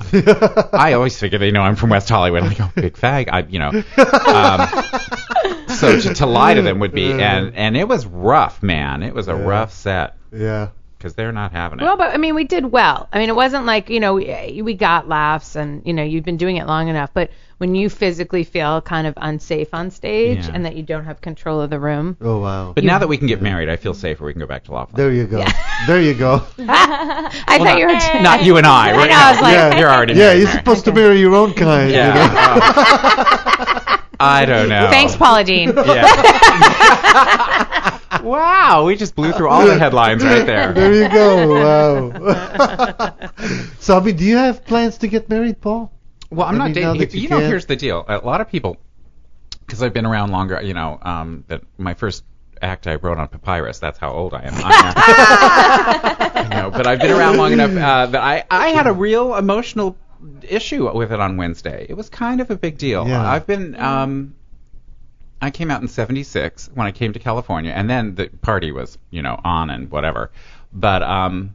Speaker 7: Pacoima. I always figure they know I'm from West Hollywood. I go, big fag, I, you know. Um, so to, to lie to them would be, and and it was rough, man. It was a
Speaker 4: Yeah.
Speaker 7: rough set
Speaker 4: Yeah.
Speaker 7: because they're not having it.
Speaker 6: Well, but I mean, we did well. I mean, it wasn't like, you know, we, we got laughs and, you know, you've been doing it long enough. But when you physically feel kind of unsafe on stage
Speaker 7: Yeah.
Speaker 6: and that you don't have control of the room.
Speaker 4: Oh wow.
Speaker 7: but now that we can get married, I feel safer. We can go back to Laughlin.
Speaker 4: There you go. There you go.
Speaker 6: I thought you were.
Speaker 7: not, not you and I. We're,
Speaker 6: I know, I was like-
Speaker 4: Yeah.
Speaker 7: you're already
Speaker 4: Yeah,
Speaker 7: married.
Speaker 4: you're supposed to marry your own kind.
Speaker 7: Yeah.
Speaker 4: You know?
Speaker 7: Oh. I don't know.
Speaker 6: Thanks, Paula Dean.
Speaker 7: Yeah. Wow, we just blew through all the headlines right there.
Speaker 4: There you go. Wow. So, I mean, do you have plans to get married, Paul?
Speaker 7: Well, I'm
Speaker 4: I
Speaker 7: not
Speaker 4: mean,
Speaker 7: dating.
Speaker 4: now
Speaker 7: You,
Speaker 4: that you
Speaker 7: you know,
Speaker 4: can.
Speaker 7: here's the deal. A lot of people, because I've been around longer, you know, um, that my first act I wrote on papyrus. That's how old I am. I am. know, but I've been around long enough uh, that I, I had a real emotional issue with it on Wednesday. It was kind of a big deal.
Speaker 4: Yeah.
Speaker 7: I've been, um, I came out in seventy-six when I came to California, and then the party was, you know, on and whatever. But um,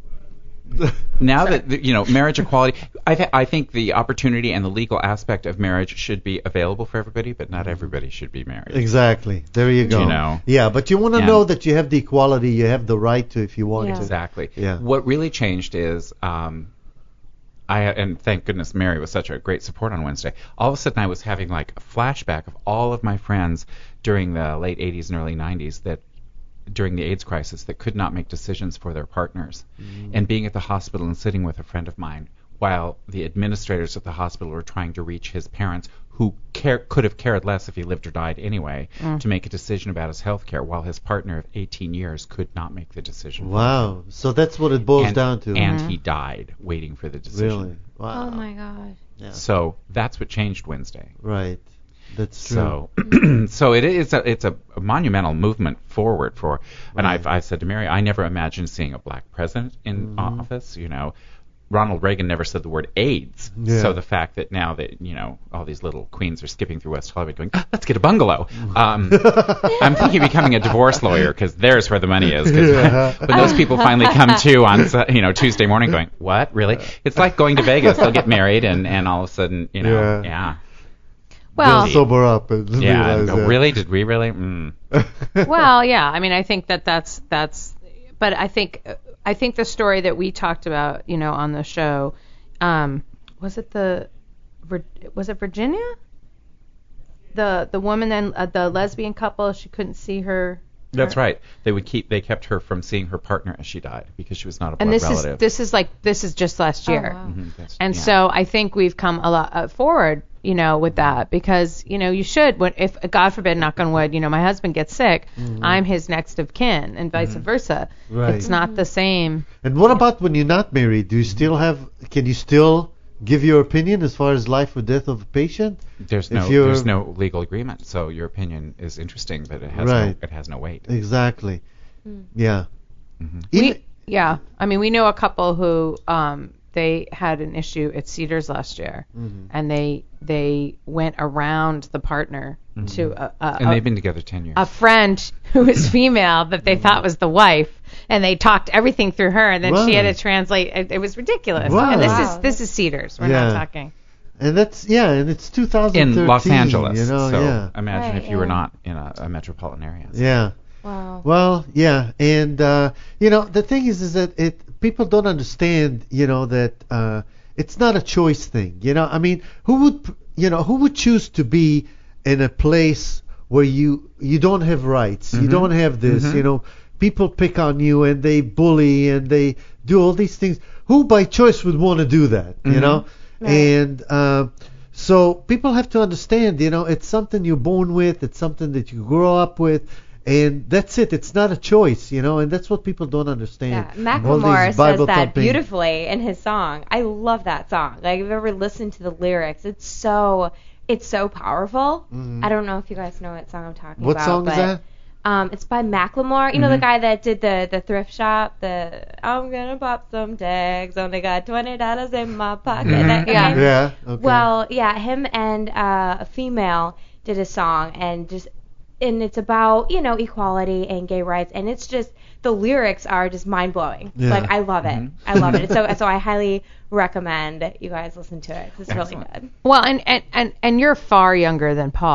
Speaker 7: now that, the, you know, marriage equality, I, th- I think the opportunity and the legal aspect of marriage should be available for everybody, but not everybody should be married.
Speaker 4: Exactly. There you go.
Speaker 7: You know.
Speaker 4: Yeah, but you want to
Speaker 7: Yeah.
Speaker 4: know that you have the equality, you have the right to if you want
Speaker 5: Yeah.
Speaker 4: to.
Speaker 7: Exactly.
Speaker 4: Yeah.
Speaker 7: What really changed is, um, I and thank goodness Mary was such a great support on Wednesday. All of a sudden, I was having like a flashback of all of my friends during the late eighties and early nineties that, during the AIDS crisis, that could not make decisions for their partners,
Speaker 4: Mm.
Speaker 7: and being at the hospital and sitting with a friend of mine while the administrators at the hospital were trying to reach his parents, who care, could have cared less if he lived or died anyway, to make a decision about his health care, while his partner of eighteen years could not make the decision. for him.
Speaker 4: Wow. So that's what it boils
Speaker 7: and,
Speaker 4: down to.
Speaker 7: And he died waiting for the decision.
Speaker 4: Really? Wow.
Speaker 5: Oh my god.
Speaker 4: Yeah.
Speaker 7: So that's what changed Wednesday.
Speaker 4: Right. That's true.
Speaker 7: So, so it is a it's a, a monumental movement forward for. And
Speaker 4: Right.
Speaker 7: I've I've said to Mary, I never imagined seeing a black president in
Speaker 4: Mm-hmm.
Speaker 7: office. You know, Ronald Reagan never said the word AIDS.
Speaker 4: Yeah.
Speaker 7: So the fact that now that, you know, all these little queens are skipping through West Hollywood going, "Ah, let's get a bungalow. Um, I'm thinking of becoming a divorce lawyer because there's where the money is. 'Cause
Speaker 4: Yeah.
Speaker 7: when those people finally come to on, Su- you know, Tuesday morning going, what, really? It's like going to Vegas. They'll get married and, and all of a sudden, you know,
Speaker 4: Yeah.
Speaker 7: yeah.
Speaker 6: Well,
Speaker 4: They'll sober up and
Speaker 7: Yeah,
Speaker 4: realize
Speaker 7: and go,
Speaker 4: that.
Speaker 7: really? Did we really? Mm.
Speaker 6: well, yeah. I mean, I think that that's that's. But I think I think the story that we talked about, you know, on the show, um, was it the Vir- was it Virginia? The the woman and uh, the lesbian couple, she couldn't see her.
Speaker 7: That's
Speaker 6: her-
Speaker 7: right. They would keep. They kept her from seeing her partner as she died because she was not a blood
Speaker 6: And this
Speaker 7: relative.
Speaker 6: is this is like this is just last year.
Speaker 5: wow.
Speaker 7: Mhm, that's-
Speaker 6: And
Speaker 7: yeah.
Speaker 6: so I think we've come a lot uh, forward, you know, with that because, you know, you should, when, if God forbid, knock on wood, you know, my husband gets sick, I'm his next of kin and vice versa.
Speaker 4: Right.
Speaker 6: It's not the same.
Speaker 4: And what about when you're not married? Do you still have? Can you still give your opinion as far as life or death of a patient?
Speaker 7: there's
Speaker 4: if
Speaker 7: no
Speaker 4: you're-
Speaker 7: there's no legal agreement, so your opinion is interesting, but it has
Speaker 4: Right.
Speaker 7: no, it has no weight.
Speaker 4: Exactly. Yeah.
Speaker 7: Mhm.
Speaker 4: Even-
Speaker 6: We, yeah. I mean, we know a couple who um, they had an issue at Cedars last year,
Speaker 4: Mhm.
Speaker 6: and they they went around the partner to a, a,
Speaker 7: And
Speaker 6: a,
Speaker 7: they've been together ten years.
Speaker 6: a friend who was female that they thought was the wife, and they talked everything through her, and then she had
Speaker 4: Wow.
Speaker 6: to translate. It, it was ridiculous.
Speaker 4: Wow.
Speaker 6: And this
Speaker 5: Wow.
Speaker 6: is this is Cedars. We're
Speaker 4: Yeah.
Speaker 6: not talking.
Speaker 4: And that's yeah, and it's two thousand thirteen
Speaker 7: in Los Angeles.
Speaker 4: You know,
Speaker 7: so
Speaker 4: yeah.
Speaker 7: imagine
Speaker 5: Right,
Speaker 7: if you were
Speaker 5: yeah.
Speaker 7: not in a, a metropolitan area.
Speaker 4: Yeah.
Speaker 5: Wow.
Speaker 4: Well, yeah, and uh, you know the thing is, is that it people don't understand, you know, that uh, it's not a choice thing. You know, I mean, who would, you know, who would choose to be in a place where you you don't have rights, you
Speaker 7: Mhm.
Speaker 4: don't have this,
Speaker 7: Mhm.
Speaker 4: you know, people pick on you and they bully and they do all these things. Who by choice would want to do that? You
Speaker 7: Mhm.
Speaker 4: know,
Speaker 5: Right.
Speaker 4: and uh, so people have to understand, you know, it's something you're born with, it's something that you grow up with. And that's it. It's not a choice, you know, and that's what people don't understand.
Speaker 5: Yeah,
Speaker 4: All these
Speaker 5: Macklemore says
Speaker 4: Bible
Speaker 5: that
Speaker 4: thumping-
Speaker 5: beautifully in his song. I love that song. Like, if you've ever listened to the lyrics, it's so it's so powerful.
Speaker 4: Mhm.
Speaker 5: I don't know if you guys know what song I'm talking
Speaker 4: What
Speaker 5: about.
Speaker 4: song
Speaker 5: but,
Speaker 4: is that?
Speaker 5: Um, it's by Macklemore. You know the
Speaker 7: Mhm.
Speaker 5: guy that did the the thrift shop. The I'm gonna pop some tags. Only got twenty dollars in my pocket.
Speaker 7: Mhm.
Speaker 5: That guy.
Speaker 6: Yeah.
Speaker 4: Yeah. Okay.
Speaker 5: Well, yeah, him and uh, a female did a song, and just and it's about, you know, equality and gay rights, and it's just the lyrics are just mind blowing.
Speaker 4: Yeah.
Speaker 5: Like, I love it.
Speaker 7: Mhm.
Speaker 5: I love it. So so I highly recommend that you guys listen to it. It's really
Speaker 7: Excellent.
Speaker 5: good.
Speaker 6: Well, and, and, and, and you're far younger than Paul.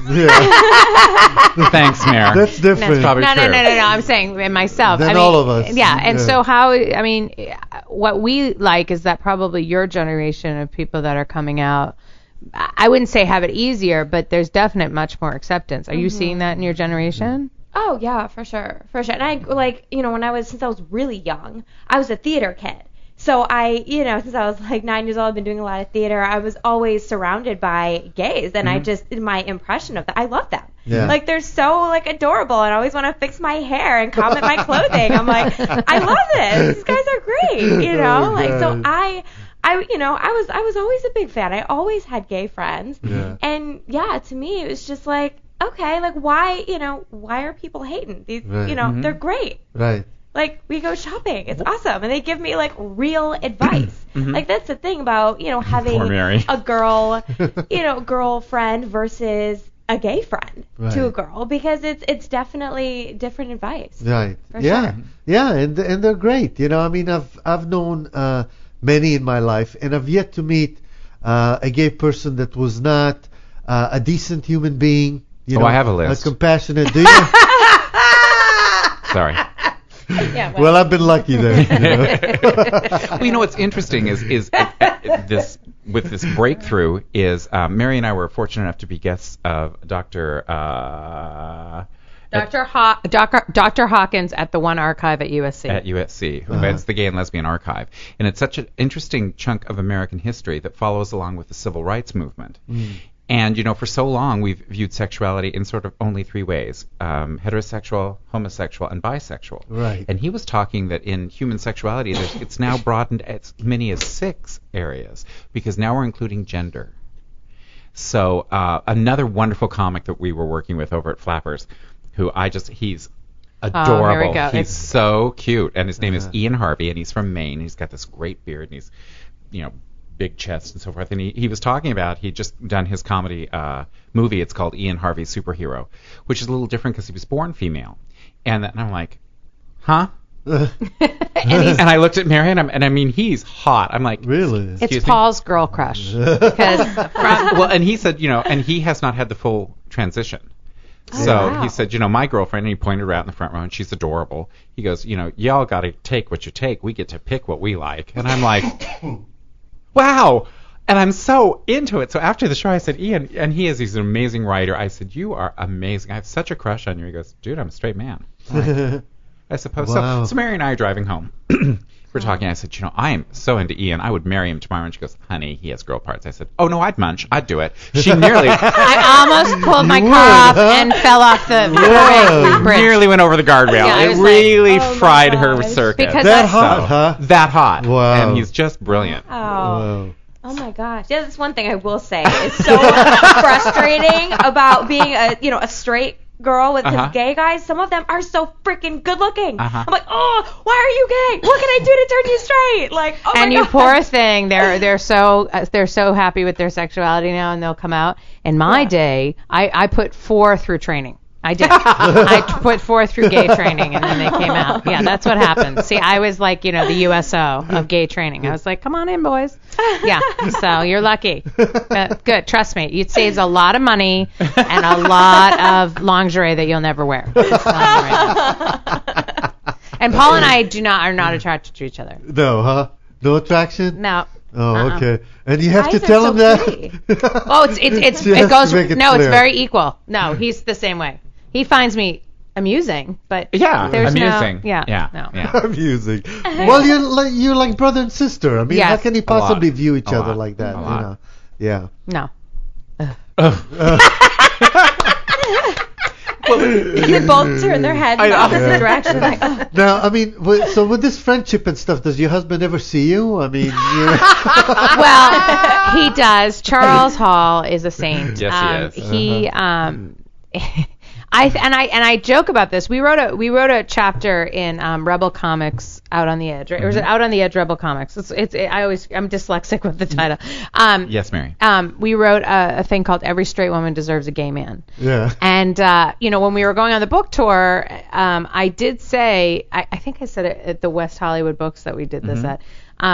Speaker 4: Yeah.
Speaker 7: Thanks, Mayor.
Speaker 4: That's different.
Speaker 7: probably
Speaker 6: no, no,
Speaker 7: true.
Speaker 6: no, no, no. I'm saying in myself.
Speaker 4: Than
Speaker 6: I mean,
Speaker 4: all of us.
Speaker 6: Yeah, and
Speaker 4: Yeah.
Speaker 6: so how? I mean, what we like is that probably your generation of people that are coming out. I wouldn't say have it easier, but there's definite much more acceptance. Are you seeing that in your generation?
Speaker 5: Oh yeah, for sure, for sure. And I like, you know, when I was since I was really young, I was a theater kid. So I, you know, since I was like nine years old, I've been doing a lot of theater. I was always surrounded by gays, and I just, my impression of that, I love them.
Speaker 4: Yeah.
Speaker 5: Like they're so like adorable, and I always want to fix my hair and comment my clothing. I'm like, I love this. These guys are great, you know.
Speaker 4: Oh,
Speaker 5: like so,
Speaker 4: God.
Speaker 5: I, I, you know, I was, I was always a big fan. I always had gay friends,
Speaker 4: Yeah.
Speaker 5: and yeah, to me, it was just like, okay, like why, you know, why are people hating these?
Speaker 4: Right.
Speaker 5: You know, they're great.
Speaker 4: Right.
Speaker 5: Like, we go shopping. It's awesome. And they give me, like, real advice. Like, that's the thing about, you know, having
Speaker 7: Poor Mary.
Speaker 5: a girl, you know, girlfriend versus a gay friend
Speaker 4: Right.
Speaker 5: to a girl. Because it's it's definitely different advice.
Speaker 4: Right.
Speaker 5: For
Speaker 4: yeah.
Speaker 5: sure.
Speaker 4: Yeah, and and they're great. You know, I mean, I've I've known uh, many in my life, and I've yet to meet uh, a gay person that was not uh, a decent human being. You
Speaker 7: Oh,
Speaker 4: know,
Speaker 7: I have a list.
Speaker 4: A compassionate. Do you?
Speaker 7: Sorry.
Speaker 5: Yeah, well,
Speaker 4: Well, I've been lucky there. You know?
Speaker 7: Well, you know what's interesting is is uh, uh, this with this breakthrough is um, Mary and I were fortunate enough to be guests of Doctor Uh,
Speaker 6: Doctor Haw- Doctor Doctor Hawkins at the One Archive at U S C.
Speaker 7: at U S C, who
Speaker 4: Uh-huh.
Speaker 7: heads the Gay and Lesbian Archive, and it's such an interesting chunk of American history that follows along with the civil rights movement. And, you know, for so long we've viewed sexuality in sort of only three ways, um, heterosexual, homosexual, and bisexual.
Speaker 4: Right.
Speaker 7: And he was talking that in human sexuality, there's, it's now broadened as many as six areas, because now we're including gender. So uh, another wonderful comic that we were working with over at Flappers, who I just, he's adorable.
Speaker 6: Oh, here we go.
Speaker 7: He's
Speaker 6: It's-
Speaker 7: so cute. And his name is
Speaker 4: Uh-huh.
Speaker 7: Ian Harvey, and he's from Maine. He's got this great beard, and he's, you know, big chest and so forth. And he, he was talking about, he'd just done his comedy uh, movie. It's called Ian Harvey's Superhero, which is a little different because he was born female. And, then I'm like, huh?
Speaker 6: and he's,
Speaker 7: And I looked at Mary, and, I'm, and I mean, he's hot. I'm like,
Speaker 4: Really?
Speaker 6: it's
Speaker 7: excuse me?
Speaker 6: Paul's girl crush. Because from,
Speaker 7: Well, and he said, you know, and he has not had the full transition. So
Speaker 5: wow.
Speaker 7: he said, you know, my girlfriend, and he pointed her out in the front row, and she's adorable. He goes, you know, y'all got to take what you take. We get to pick what we like. And I'm like, wow. And I'm so into it. So after the show, I said, Ian, and he is, he's an amazing writer. I said, you are amazing. I have such a crush on you. He goes, dude, I'm a straight man. I suppose
Speaker 4: Wow.
Speaker 7: so. So Mary and I are driving home. We're talking. I said, you know, I am so into Ian. I would marry him tomorrow. And she goes, honey, he has girl parts. I said, oh, no, I'd munch. I'd do it. She nearly
Speaker 6: I almost pulled my car off and fell off the
Speaker 4: Whoa.
Speaker 6: bridge.
Speaker 7: nearly went over the guardrail.
Speaker 6: Yeah, I
Speaker 7: it
Speaker 6: was like,
Speaker 7: really
Speaker 5: oh my
Speaker 7: fried her
Speaker 5: gosh.
Speaker 7: circuit.
Speaker 6: Because
Speaker 4: That
Speaker 6: that's-
Speaker 4: hot,
Speaker 7: So,
Speaker 4: huh?
Speaker 7: That hot.
Speaker 4: Wow.
Speaker 7: And he's just brilliant.
Speaker 5: Oh.
Speaker 4: Wow.
Speaker 5: Oh my gosh. Yeah, that's one thing I will say. It's so frustrating about being a, you know, a straight girl with 'cause
Speaker 7: Uh-huh.
Speaker 5: gay guys. Some of them are so freaking good looking.
Speaker 7: Uh-huh.
Speaker 5: I'm like, oh, why are you gay? What can I do to turn you straight? Like, oh
Speaker 6: And
Speaker 5: my
Speaker 6: you
Speaker 5: God.
Speaker 6: poor thing, they're they're so uh, they're so happy with their sexuality now, and they'll come out. In my
Speaker 5: Yeah.
Speaker 6: day, I, I put four through training. I did. I t- put four through gay training, and then they came out. Yeah, that's what happened. See, I was like, you know, the U S O of gay training. I was like, come on in, boys. Yeah, so you're lucky. Uh, good, trust me. It saves a lot of money and a lot of lingerie that you'll never wear. Just telling you right now. And Paul and I do not are not attracted to each other.
Speaker 4: No, huh? No attraction?
Speaker 6: No.
Speaker 4: Oh,
Speaker 6: Uh-uh.
Speaker 4: okay. And you have
Speaker 5: Guys
Speaker 4: to
Speaker 5: are
Speaker 4: tell
Speaker 5: so
Speaker 4: him that?
Speaker 5: pretty.
Speaker 6: Oh, it's it's, it's
Speaker 4: You have
Speaker 6: it
Speaker 4: to
Speaker 6: goes
Speaker 4: make it
Speaker 6: no, it's
Speaker 4: clear.
Speaker 6: very equal. No, he's the same way. He finds me amusing, but
Speaker 7: Yeah,
Speaker 6: there's
Speaker 7: amusing.
Speaker 6: no yeah,
Speaker 7: Yeah,
Speaker 6: no.
Speaker 7: yeah.
Speaker 4: Amusing. Well, you're like you're like brother and sister. I mean,
Speaker 6: Yes.
Speaker 4: how can you
Speaker 7: A lot.
Speaker 4: possibly view each
Speaker 7: A
Speaker 4: other
Speaker 7: lot.
Speaker 4: like that?
Speaker 7: A
Speaker 4: You
Speaker 7: lot.
Speaker 4: know? Yeah.
Speaker 6: No.
Speaker 5: They both turn their heads in the opposite direction. Like, oh.
Speaker 4: Now, I mean, wi- so with this friendship and stuff, does your husband ever see you? I mean, you're,
Speaker 6: Well, he does. Charles Hall is a saint.
Speaker 7: Yes, he
Speaker 6: um,
Speaker 7: is.
Speaker 6: He um I and I and I joke about this. We wrote a we wrote a chapter in um, Rebel Comics Out on the Edge. Right? Or was it Out on the Edge Rebel Comics? It's it's it, I always I'm dyslexic with the title. Um
Speaker 7: Yes, Mary.
Speaker 6: um we wrote a, a thing called Every Straight Woman Deserves a Gay Man.
Speaker 4: yeah.
Speaker 6: And, uh, you know, when we were going on the book tour, um, I did say, I, I think I said it at the West Hollywood Books that we did this at, um,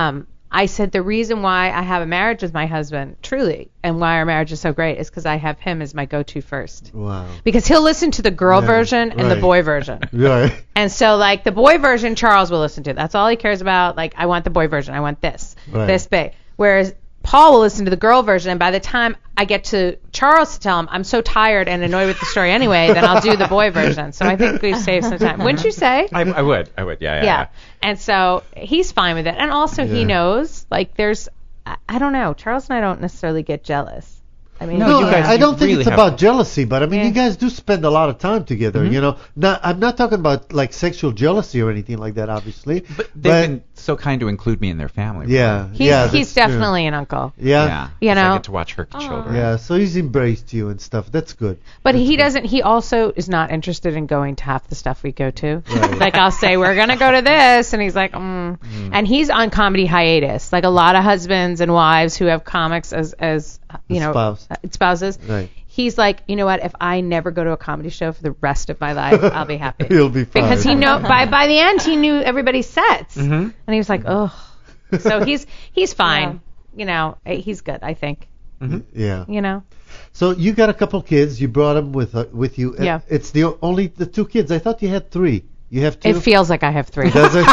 Speaker 6: I said the reason why I have a marriage with my husband, truly, and why our marriage is so great is because I have him as my go-to first.
Speaker 4: Wow.
Speaker 6: Because he'll listen to the girl
Speaker 4: Yeah,
Speaker 6: version and the
Speaker 4: right.
Speaker 6: boy version.
Speaker 4: Right.
Speaker 6: And so, like, the boy version, Charles will listen to. That's all he cares about. Like, I want the boy version. I want this,
Speaker 4: Right.
Speaker 6: this big. Whereas Paul will listen to the girl version, and by the time I get to Charles to tell him, I'm so tired and annoyed with the story anyway, then I'll do the boy version. So I think we've saved some time. Wouldn't you say?
Speaker 7: I, I would. I would. Yeah. Yeah.
Speaker 6: Yeah.
Speaker 7: yeah.
Speaker 6: And so he's fine with it. And also he
Speaker 4: Yeah.
Speaker 6: knows, like, there's, I, I don't know, Charles and I don't necessarily get jealous. I mean,
Speaker 7: No,
Speaker 4: No,
Speaker 7: you guys-
Speaker 4: I, I don't
Speaker 7: you
Speaker 4: think
Speaker 7: really
Speaker 4: it's
Speaker 7: have-
Speaker 4: about jealousy, but I mean,
Speaker 6: Yeah.
Speaker 4: you guys do spend a lot of time together.
Speaker 7: Mm-hmm.
Speaker 4: You know, not, I'm not talking about like sexual jealousy or anything like that, obviously.
Speaker 7: But they've been so kind to include me in their family.
Speaker 4: yeah,
Speaker 6: he's,
Speaker 4: yeah,
Speaker 6: he's
Speaker 4: that's true.
Speaker 6: definitely an uncle.
Speaker 4: yeah,
Speaker 7: Yeah.
Speaker 6: You
Speaker 7: 'cause
Speaker 6: know?
Speaker 7: I get to watch her children.
Speaker 4: yeah. So he's embraced you and stuff. That's good.
Speaker 6: But he doesn't, he also is not interested in going to half the stuff we go to.
Speaker 4: Right.
Speaker 6: Like, I'll say, we're going to go to this, and he's like, mm. And he's on comedy hiatus. Like a lot of husbands and wives who have comics as, as you know,
Speaker 4: Spouse.
Speaker 6: uh, spouses.
Speaker 4: Right.
Speaker 6: He's like, you know what? If I never go to a comedy show for the rest of my life, I'll be happy.
Speaker 4: He'll be fine.
Speaker 6: Because he know by by the end he knew everybody's sets,
Speaker 7: Mm-hmm.
Speaker 6: and he was like, oh. So he's he's fine. You know, eh, he's good. I think.
Speaker 4: Yeah.
Speaker 6: You know.
Speaker 4: So you got a couple kids. You brought them with uh, with you. Uh,
Speaker 6: Yeah.
Speaker 4: It's the only the two kids. I thought you had three. You have two.
Speaker 6: It feels like I have three.
Speaker 4: Does it?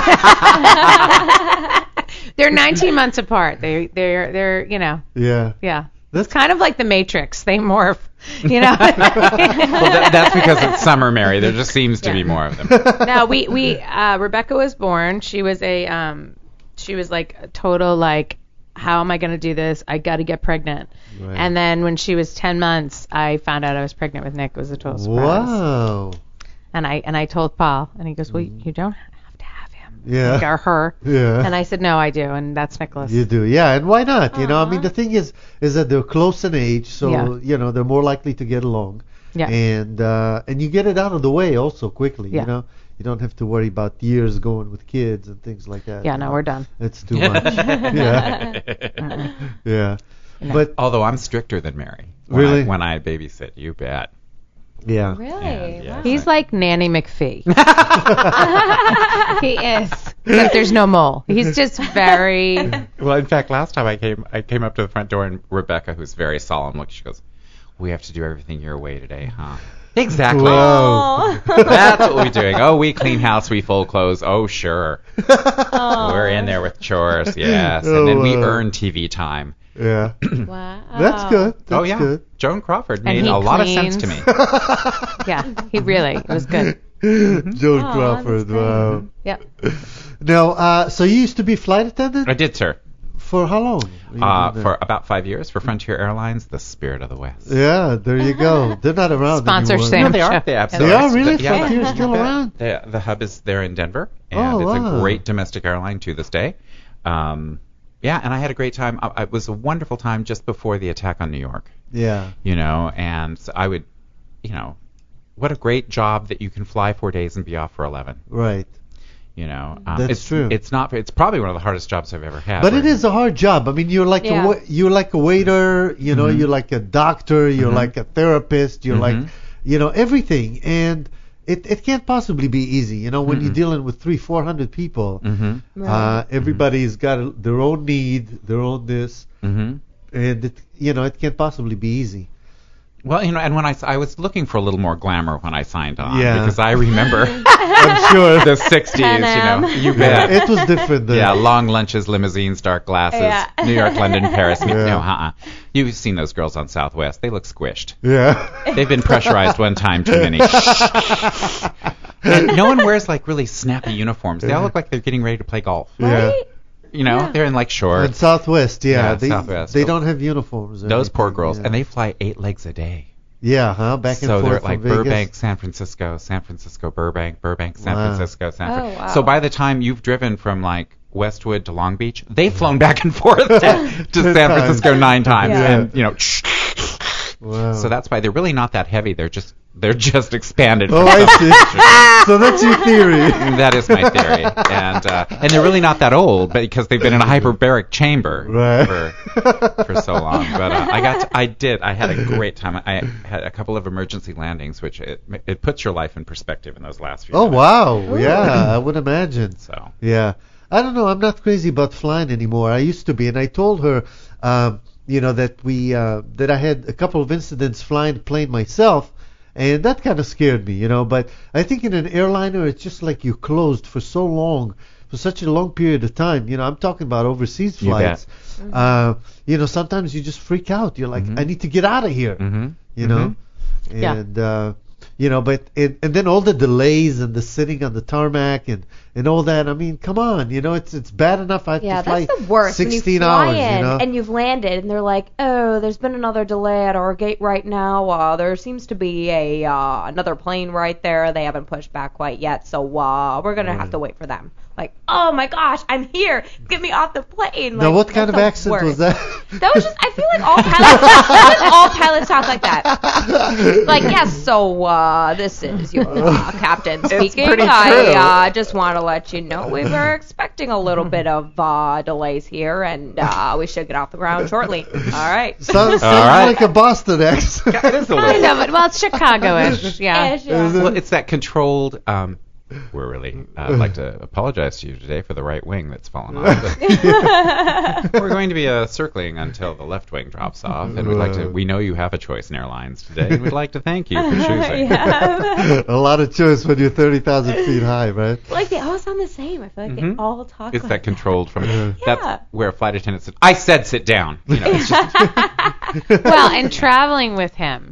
Speaker 6: They're nineteen months apart. They they're they're you know
Speaker 4: Yeah.
Speaker 6: yeah.
Speaker 4: That's
Speaker 6: It's kind of like the Matrix. They morph. You know.
Speaker 7: Well, that, that's because it's summer, Mary. There just seems to
Speaker 6: Yeah.
Speaker 7: be more of them.
Speaker 6: No, we we uh, Rebecca was born. She was a um she was like a total like, how am I going to do this? I got to get pregnant.
Speaker 4: Right.
Speaker 6: And then when she was ten months, I found out I was pregnant with Nick. It was a total surprise.
Speaker 4: Wow.
Speaker 6: And I and I told Paul, and he goes, well, you don't have to have him.
Speaker 4: Yeah.
Speaker 6: Like, or her.
Speaker 4: Yeah.
Speaker 6: And I said, no, I do, and that's Nicholas.
Speaker 4: You do, yeah, and why not? You know, I mean, the thing is, is that they're close in age, so
Speaker 6: Yeah.
Speaker 4: you know they're more likely to get along.
Speaker 6: Yeah.
Speaker 4: And uh, and you get it out of the way also quickly.
Speaker 6: Yeah.
Speaker 4: You know, you don't have to worry about years going with kids and things like that.
Speaker 6: Yeah,
Speaker 4: you
Speaker 6: no,
Speaker 4: know.
Speaker 6: we're done.
Speaker 4: It's too much. yeah. Yeah.
Speaker 6: No.
Speaker 4: But
Speaker 7: Although I'm stricter than Mary. When
Speaker 4: Really?
Speaker 7: I, when I babysit, you bet.
Speaker 4: yeah.
Speaker 5: Really?
Speaker 7: And, yeah,
Speaker 5: Wow.
Speaker 6: He's like Nanny McPhee. He is. Except there's no mole. He's just very.
Speaker 7: Well, in fact, last time I came, I came up to the front door, and Rebecca, who's very solemn looking, she goes, "We have to do everything your way today, huh?" Exactly.
Speaker 4: Whoa.
Speaker 7: That's what we're doing. Oh, we clean house, we fold clothes. Oh, sure. We're in there with chores, yes.
Speaker 4: Oh,
Speaker 7: And then we
Speaker 4: wow.
Speaker 7: earn T V time.
Speaker 4: Yeah.
Speaker 5: Wow.
Speaker 4: That's good. That's
Speaker 7: oh, yeah.
Speaker 4: good.
Speaker 7: Joan Crawford
Speaker 6: And
Speaker 7: made
Speaker 6: he
Speaker 7: a lot of sense
Speaker 6: cleans.
Speaker 7: to me.
Speaker 6: Yeah, he really it was good.
Speaker 4: Joan
Speaker 5: Aw,
Speaker 4: Crawford.
Speaker 5: that's great.
Speaker 4: Wow.
Speaker 6: Yeah.
Speaker 4: Now, uh, so you used to be flight attendant
Speaker 7: I did, sir.
Speaker 4: for how long? You
Speaker 7: Uh,
Speaker 4: did that?
Speaker 7: for about five years for Frontier Airlines, the Spirit of the West.
Speaker 4: Yeah, there you go. They're not around
Speaker 6: Sponsor
Speaker 4: anymore.
Speaker 6: Sam.
Speaker 7: No, they are.
Speaker 6: Sure.
Speaker 7: They
Speaker 6: They
Speaker 7: absolutely
Speaker 4: are really?
Speaker 7: Yeah.
Speaker 4: Frontier's still around?
Speaker 7: The, the hub is there in Denver, and
Speaker 4: Oh,
Speaker 7: it's
Speaker 4: wow.
Speaker 7: a great domestic airline to this day. Um, yeah, and I had a great time. I, it was a wonderful time just before the attack on New York,
Speaker 4: Yeah.
Speaker 7: you know, and so I would, you know, what a great job that you can fly four days and be off for eleven.
Speaker 4: Right.
Speaker 7: You know, um,
Speaker 4: That's
Speaker 7: it's,
Speaker 4: true.
Speaker 7: It's not. It's probably one of the hardest jobs I've ever had.
Speaker 4: But
Speaker 7: where-
Speaker 4: it is a hard job. I mean, you're like
Speaker 5: Yeah.
Speaker 4: a wa- you're like a waiter. You know,
Speaker 7: Mhm.
Speaker 4: you're like a doctor. You're
Speaker 7: Mhm.
Speaker 4: like a therapist. You're like,
Speaker 7: Mhm.
Speaker 4: you know, everything. And it it can't possibly be easy. You know, when you're
Speaker 7: Mm-mm.
Speaker 4: dealing with three, four hundred people,
Speaker 7: Mhm.
Speaker 4: uh, everybody's got a, their own need, their own this,
Speaker 7: Mhm.
Speaker 4: and it, you know, it can't possibly be easy.
Speaker 7: Well, you know, and when I, s- I was looking for a little more glamour when I signed on,
Speaker 4: Yeah.
Speaker 7: because I remember
Speaker 4: I'm sure.
Speaker 7: the sixties, you know,
Speaker 5: Pan
Speaker 7: you
Speaker 5: Am.
Speaker 7: bet.
Speaker 4: It was different then.
Speaker 7: Yeah, long lunches, limousines, dark glasses,
Speaker 5: Yeah.
Speaker 7: New York, London, Paris.
Speaker 4: Yeah.
Speaker 7: No, uh-uh. You've seen those girls on Southwest. They look squished.
Speaker 4: Yeah.
Speaker 7: They've been pressurized one time too many. And no one wears like really snappy uniforms. They all look like they're getting ready to play golf.
Speaker 4: Yeah.
Speaker 5: Right?
Speaker 7: You know,
Speaker 5: Yeah.
Speaker 7: they're in like
Speaker 4: And
Speaker 7: shorts.
Speaker 4: Southwest, yeah,
Speaker 7: Yeah,
Speaker 4: they
Speaker 7: Southwest.
Speaker 4: they don't have uniforms. or
Speaker 7: Those poor
Speaker 4: anything,
Speaker 7: girls,
Speaker 4: yeah.
Speaker 7: and they fly eight legs a day.
Speaker 4: yeah, huh? Back and
Speaker 7: so
Speaker 4: forth
Speaker 7: they're
Speaker 4: from
Speaker 7: like
Speaker 4: Vegas.
Speaker 7: Burbank, San Francisco, San Francisco, Burbank, Burbank, San
Speaker 4: Wow.
Speaker 7: Francisco, San
Speaker 5: Oh,
Speaker 7: Francisco.
Speaker 5: wow.
Speaker 7: So by the time you've driven from like Westwood to Long Beach, they've flown back and forth to, to
Speaker 4: Ten
Speaker 7: San
Speaker 4: times.
Speaker 7: Francisco nine times,
Speaker 4: Yeah.
Speaker 7: and you know.
Speaker 4: Wow.
Speaker 7: So that's why they're really not that heavy. They're just they're just expanded.
Speaker 4: Oh,
Speaker 7: from
Speaker 4: I
Speaker 7: some-
Speaker 4: see. So that's your theory.
Speaker 7: That is my theory, and uh, and they're really not that old, but because they've been in a hyperbaric chamber
Speaker 4: Right.
Speaker 7: for for so long. But uh, I got to, I did I had a great time. I had a couple of emergency landings, which it it puts your life in perspective in those last few.
Speaker 4: Oh
Speaker 7: minutes.
Speaker 4: wow, yeah, I would imagine.
Speaker 7: So
Speaker 4: Yeah, I don't know. I'm not crazy about flying anymore. I used to be, and I told her, um, you know, that we uh, that I had a couple of incidents flying a plane myself, and that kind of scared me, you know. But I think in an airliner, it's just like you're closed for so long, for such a long period of time. You know, I'm talking about overseas
Speaker 7: You bet.
Speaker 4: flights. Uh, you know, sometimes you just freak out. You're like,
Speaker 7: Mhm.
Speaker 4: I need to get out of here.
Speaker 7: Mm-hmm.
Speaker 4: You know,
Speaker 6: Yeah.
Speaker 4: and uh, you know, but and, and then all the delays and the sitting on the tarmac and, and all that. I mean, come on, you know, it's it's bad enough I have
Speaker 5: Yeah,
Speaker 4: to fly
Speaker 5: that's the worst.
Speaker 4: sixteen
Speaker 5: when you fly
Speaker 4: hours,
Speaker 5: in
Speaker 4: you know.
Speaker 5: and you've landed, and they're like, "Oh, there's been another delay at our gate right now. Uh, there seems to be a uh, another plane right there. They haven't pushed back quite yet, so uh, we're gonna have to wait for them." Like, oh my gosh, I'm here. Get me off the plane.
Speaker 4: Now,
Speaker 5: Like,
Speaker 4: what kind of
Speaker 5: that's the
Speaker 4: accent was
Speaker 5: worst.
Speaker 4: that?
Speaker 5: That was just, I feel like all pilots, I feel like all pilots talk like that. Like, yes, so, uh, this is your uh, captain speaking.
Speaker 7: pretty
Speaker 5: I,
Speaker 7: true.
Speaker 5: uh, just want to let you know we were expecting a little bit of, uh, delays here, and, uh, we should get off the ground shortly. All right.
Speaker 4: Sounds, sounds
Speaker 7: right.
Speaker 4: like a Boston accent.
Speaker 7: It is a
Speaker 6: Kind
Speaker 7: little.
Speaker 6: of. Well, it's Chicago-ish. Yeah.
Speaker 5: Ish, yeah.
Speaker 7: Well, it's that controlled. Um, we're really. Uh, I'd like to apologize to you today for the right wing that's fallen off. But we're going to be uh, circling until the left wing drops off, and we'd like to. We know you have a choice in airlines today, and we'd like to thank you for choosing.
Speaker 5: Yeah.
Speaker 4: A lot of choice when you're thirty thousand feet high, right?
Speaker 5: Like, they all sound the same. I feel like
Speaker 7: Mhm.
Speaker 5: they all talk
Speaker 7: It's
Speaker 5: like
Speaker 7: that controlled from.
Speaker 5: Yeah.
Speaker 7: That's where a flight attendant said, "I said sit down." You know, it's just,
Speaker 6: Well, and traveling with him,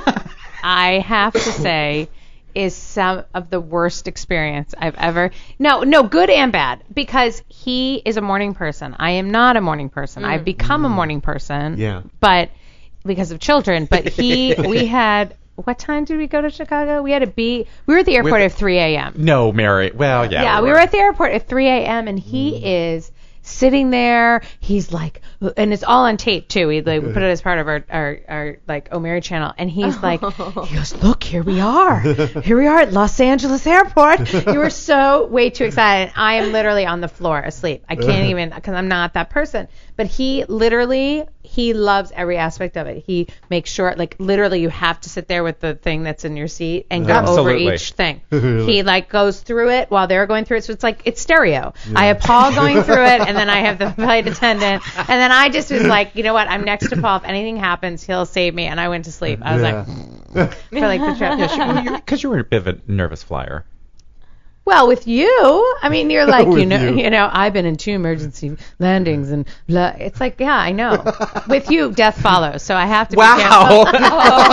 Speaker 6: I have to say, is some of the worst experience I've ever. No, no, good and bad, because he is a morning person. I am not a morning person. I've become a morning person.
Speaker 4: Yeah.
Speaker 6: But because of children. But he, we had. What time did we go to Chicago? We had to be. We were at the airport
Speaker 7: With-
Speaker 6: at three a.m.
Speaker 7: no, Mary. Well, yeah.
Speaker 6: Yeah, we were at the airport at three a.m. and he is sitting there. He's like, and it's all on tape too. We like we put it as part of our our, our like O'Mary channel, and he's like, he goes, look, here we are, here we are at Los Angeles Airport. You were so way too excited. I am literally on the floor asleep. I can't even because I'm not that person. But he literally, he loves every aspect of it. He makes sure, like literally, you have to sit there with the thing that's in your seat and go
Speaker 7: Absolutely.
Speaker 6: over each thing. He like goes through it while they're going through it, so it's like it's stereo. I have Paul going through it, and then I have the flight attendant, and then I just was like, you know what? I'm next to Paul. If anything happens, he'll save me. And I went to sleep. I was like, for like the trip.
Speaker 7: Because you were a bit of a nervous flyer.
Speaker 6: Well, with you, I mean, you're like, you
Speaker 4: With
Speaker 6: know,
Speaker 4: you.
Speaker 6: you know, I've been in two emergency landings, and blah. It's like, yeah, I know. With you, death follows, so I have to be
Speaker 7: Wow.
Speaker 6: careful.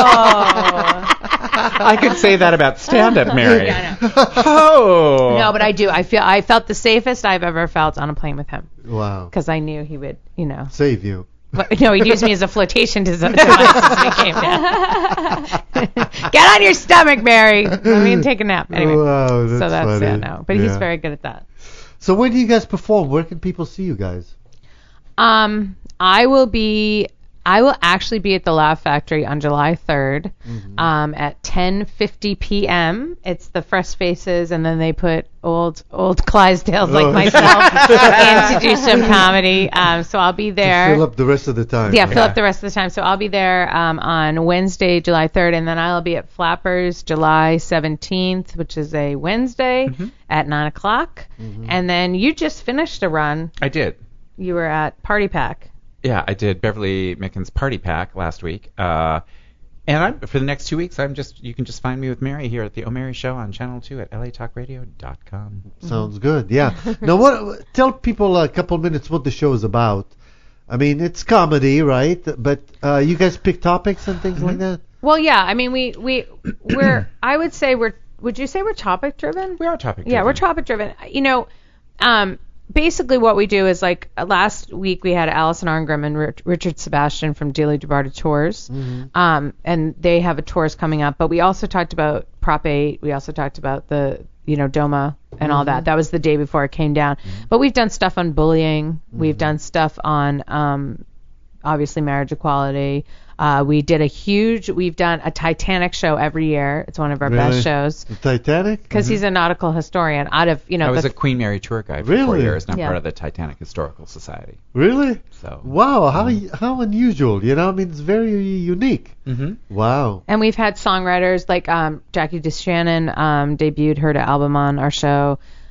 Speaker 6: Oh.
Speaker 7: I could say that about stand-up, Mary.
Speaker 6: Yeah, I
Speaker 7: Oh.
Speaker 6: No, but I do. I feel I felt the safest I've ever felt on a plane with him
Speaker 4: Wow.
Speaker 6: because I knew he would, you know.
Speaker 4: Save you.
Speaker 6: But, no, he'd use me as a flotation des- device as he came down. Get on your stomach, Mary. Let me take a nap. Anyway,
Speaker 4: Wow, that's
Speaker 6: so that's
Speaker 4: funny.
Speaker 6: yeah, no. But he's
Speaker 4: Yeah.
Speaker 6: very good at that.
Speaker 4: So when do you guys perform? Where can people see you guys?
Speaker 6: Um, I will be. I will actually be at the Laugh Factory on July third, um, at ten fifty p.m. It's the Fresh Faces, and then they put old old Clydesdales like
Speaker 4: Oh.
Speaker 6: myself in to do some comedy. Um, so I'll be there.
Speaker 4: Fill up the rest of the time.
Speaker 6: Yeah, fill up the rest of the time. So I'll be there um, on Wednesday, July third, and then I'll be at Flappers July seventeenth, which is a Wednesday at nine o'clock. And then you just finished a run.
Speaker 7: I did.
Speaker 6: You were at Party Pack.
Speaker 7: Yeah, I did Beverly Mickens Party Pack last week. Uh, and I'm, for the next two weeks, I'm just you can just find me with Mary here at the O'Mary Show on Channel two at L A talk radio dot com.
Speaker 4: Sounds good. Yeah. Now, what? Tell people a couple minutes what the show is about. I mean, it's comedy, right? But uh, you guys pick topics and things like that.
Speaker 6: Well, yeah. I mean, we we we're. I would say we're. Would you say we're topic driven?
Speaker 7: We are topic.
Speaker 6: Yeah, we're topic driven. You know, um, basically what we do is like uh, last week we had Allison Arngrim and Rich- Richard Sebastian from Dealey DeBarda Tours, um, and they have a tours coming up. But we also talked about Prop eight. We also talked about the you know DOMA and all that. That was the day before it came down. But we've done stuff on bullying. We've done stuff on um, obviously marriage equality. Uh, we did a huge. We've done a Titanic show every year. It's one of our
Speaker 4: Really?
Speaker 6: best shows
Speaker 4: The Titanic.
Speaker 6: because he's a nautical historian. Out of you know
Speaker 7: I was
Speaker 6: the
Speaker 7: a Queen Mary tour guide for four
Speaker 4: Really?
Speaker 7: years, and I'm
Speaker 6: Yeah.
Speaker 7: part of the Titanic Historical Society.
Speaker 4: Really?
Speaker 7: So.
Speaker 4: Wow. How how unusual. You know, I mean, it's very unique.
Speaker 7: Mm-hmm.
Speaker 4: Wow.
Speaker 6: And we've had songwriters like um, Jackie DeShannon um, debuted her album on our show.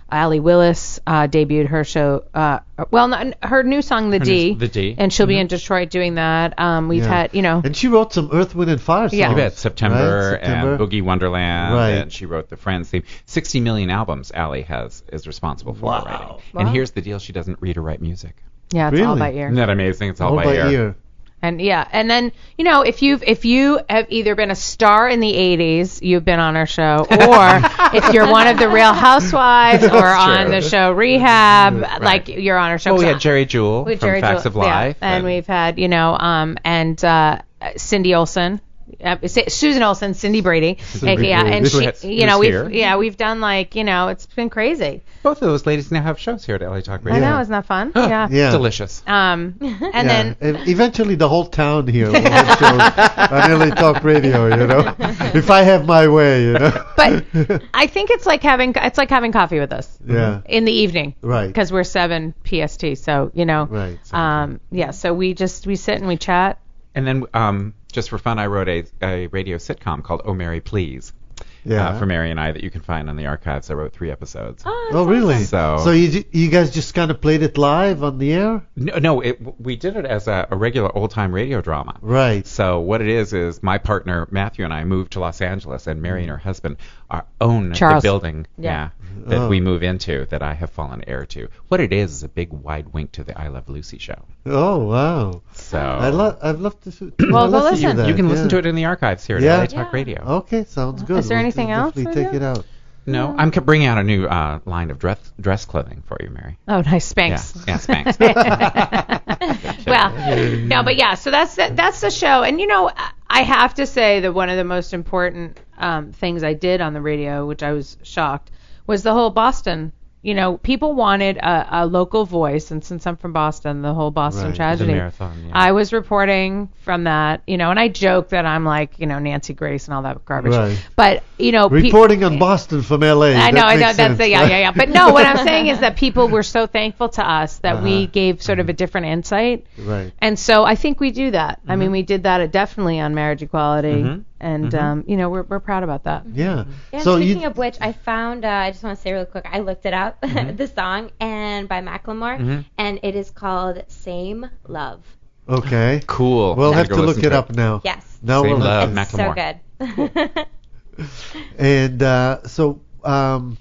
Speaker 6: Allie Willis uh, debuted her show. Uh, well, not, her new song, The
Speaker 7: Her
Speaker 6: D.
Speaker 7: new- The D.
Speaker 6: And she'll be in Detroit doing that. Um, we've
Speaker 4: Yeah.
Speaker 6: had, you know.
Speaker 4: And she wrote some Earth, Wind, and Fire songs.
Speaker 6: Yeah.
Speaker 7: You bet. September,
Speaker 4: Right? September.
Speaker 7: and Boogie Wonderland,
Speaker 4: Right.
Speaker 7: and she wrote the Friends theme. sixty million albums Allie has is responsible for
Speaker 4: Wow.
Speaker 7: writing.
Speaker 6: Wow.
Speaker 7: And here's the deal: she doesn't read or write music.
Speaker 6: Yeah, it's all
Speaker 4: Really?
Speaker 6: by ear.
Speaker 7: Isn't that amazing? It's all,
Speaker 4: All
Speaker 7: by,
Speaker 4: by
Speaker 7: ear.
Speaker 4: ear.
Speaker 6: And yeah, and then you know if you've if you have either been a star in the eighties, you've been on our show, or if you're one of the Real Housewives or on the show Rehab, like you're on our show.
Speaker 7: Well, we had Jerry Jewell
Speaker 6: With
Speaker 7: from
Speaker 6: Jerry
Speaker 7: Facts
Speaker 6: Jewell,
Speaker 7: of Life,
Speaker 6: yeah. and, we've had you know um and uh, Cindy Olsen. Uh, Susan Olsen, Cindy Brady,
Speaker 4: Brady.
Speaker 6: yeah, and
Speaker 7: Who
Speaker 6: she,
Speaker 7: has-
Speaker 6: you know,
Speaker 7: who's
Speaker 6: we've
Speaker 7: here.
Speaker 6: yeah, we've done like, you know, it's been crazy.
Speaker 7: both of those ladies now have shows here at L A Talk Radio.
Speaker 6: I
Speaker 4: Yeah.
Speaker 6: know, isn't that fun? Yeah.
Speaker 4: Yeah.
Speaker 7: Delicious.
Speaker 6: Um, and
Speaker 4: Yeah.
Speaker 6: then
Speaker 4: And eventually the whole town here will have shows on L A Talk Radio, you know. If I have my way, you know.
Speaker 6: But I think it's like having it's like having coffee with us.
Speaker 4: Yeah.
Speaker 6: In the evening.
Speaker 4: Right.
Speaker 6: Because we're seven P S T, so you know.
Speaker 4: Right.
Speaker 6: Um. Yeah. So we just we sit and we chat.
Speaker 7: And then, um, just for fun, I wrote a, a radio sitcom called Oh Mary Please.
Speaker 4: Yeah.
Speaker 7: Uh, for Mary and I that you can find on the archives. I wrote three episodes.
Speaker 4: Oh, really?
Speaker 7: So-
Speaker 4: so you ju- you guys just kind of played it live on the air?
Speaker 7: No, no it, we did it as a, a regular old-time radio drama.
Speaker 4: Right.
Speaker 7: So what it is is my partner Matthew and I moved to Los Angeles, and Mary and her husband are own
Speaker 6: Charles.
Speaker 7: the building,
Speaker 6: Yeah.
Speaker 7: that
Speaker 4: Oh.
Speaker 7: we move into, that I have fallen heir to. What it is is a big wide wink to the I Love Lucy show.
Speaker 4: Oh, wow.
Speaker 7: So
Speaker 4: I love I'd love to s-
Speaker 6: Well,
Speaker 4: I'd
Speaker 6: go
Speaker 4: love to hear
Speaker 6: listen.
Speaker 4: that,
Speaker 7: you can listen
Speaker 4: yeah.
Speaker 7: to it in the archives here at
Speaker 4: Yeah.
Speaker 7: L A Talk
Speaker 5: Yeah.
Speaker 7: Radio.
Speaker 4: Okay, sounds good.
Speaker 6: Is there
Speaker 4: We'll
Speaker 6: anything else
Speaker 4: definitely
Speaker 6: we
Speaker 4: take
Speaker 6: do?
Speaker 4: it out.
Speaker 7: No, I'm c- bringing out a new uh, line of dress dress clothing for you, Mary.
Speaker 6: Oh, nice, Spanx.
Speaker 7: Yeah, yeah, Spanx.
Speaker 6: Well, no, but yeah, so that's the, that's the show. And you know, I have to say that one of the most important um, things I did on the radio, which I was shocked, was the whole Boston. You know, people wanted a, a local voice, and since I'm from Boston, the whole Boston
Speaker 4: Right, the
Speaker 6: tragedy.
Speaker 7: The marathon, yeah.
Speaker 6: I was reporting from that, you know, and I joke that I'm like, you know, Nancy Grace and all that garbage.
Speaker 4: Right.
Speaker 6: But you know, pe-
Speaker 4: Reporting on Boston from L A.
Speaker 6: I know,
Speaker 4: that
Speaker 6: I know,
Speaker 4: makes
Speaker 6: that's
Speaker 4: sense.
Speaker 6: the, yeah, yeah, yeah. But no, what I'm saying is that people were so thankful to us that we
Speaker 4: Uh-huh.
Speaker 6: gave sort of a different insight.
Speaker 4: Right.
Speaker 6: And so I think we do that. I mean, we did that definitely on marriage equality,
Speaker 7: Mhm.
Speaker 6: and um, you know, we're we're proud about that.
Speaker 4: Yeah.
Speaker 5: And
Speaker 4: so
Speaker 5: speaking
Speaker 4: you
Speaker 5: of which, I found, uh, I just want to say really quick, I looked it up, the song, and by Macklemore,
Speaker 7: Mhm.
Speaker 5: and it is called Same Love.
Speaker 4: okay?
Speaker 7: Cool.
Speaker 4: We'll
Speaker 7: I'm
Speaker 4: have
Speaker 7: gonna
Speaker 4: to
Speaker 7: go
Speaker 4: look
Speaker 7: listen
Speaker 4: it
Speaker 7: to
Speaker 4: up now.
Speaker 5: Yes.
Speaker 4: Now
Speaker 7: Same
Speaker 4: we'll
Speaker 7: Love,
Speaker 4: have to-
Speaker 5: So
Speaker 7: Macklemore.
Speaker 5: good.
Speaker 4: And uh, so, um,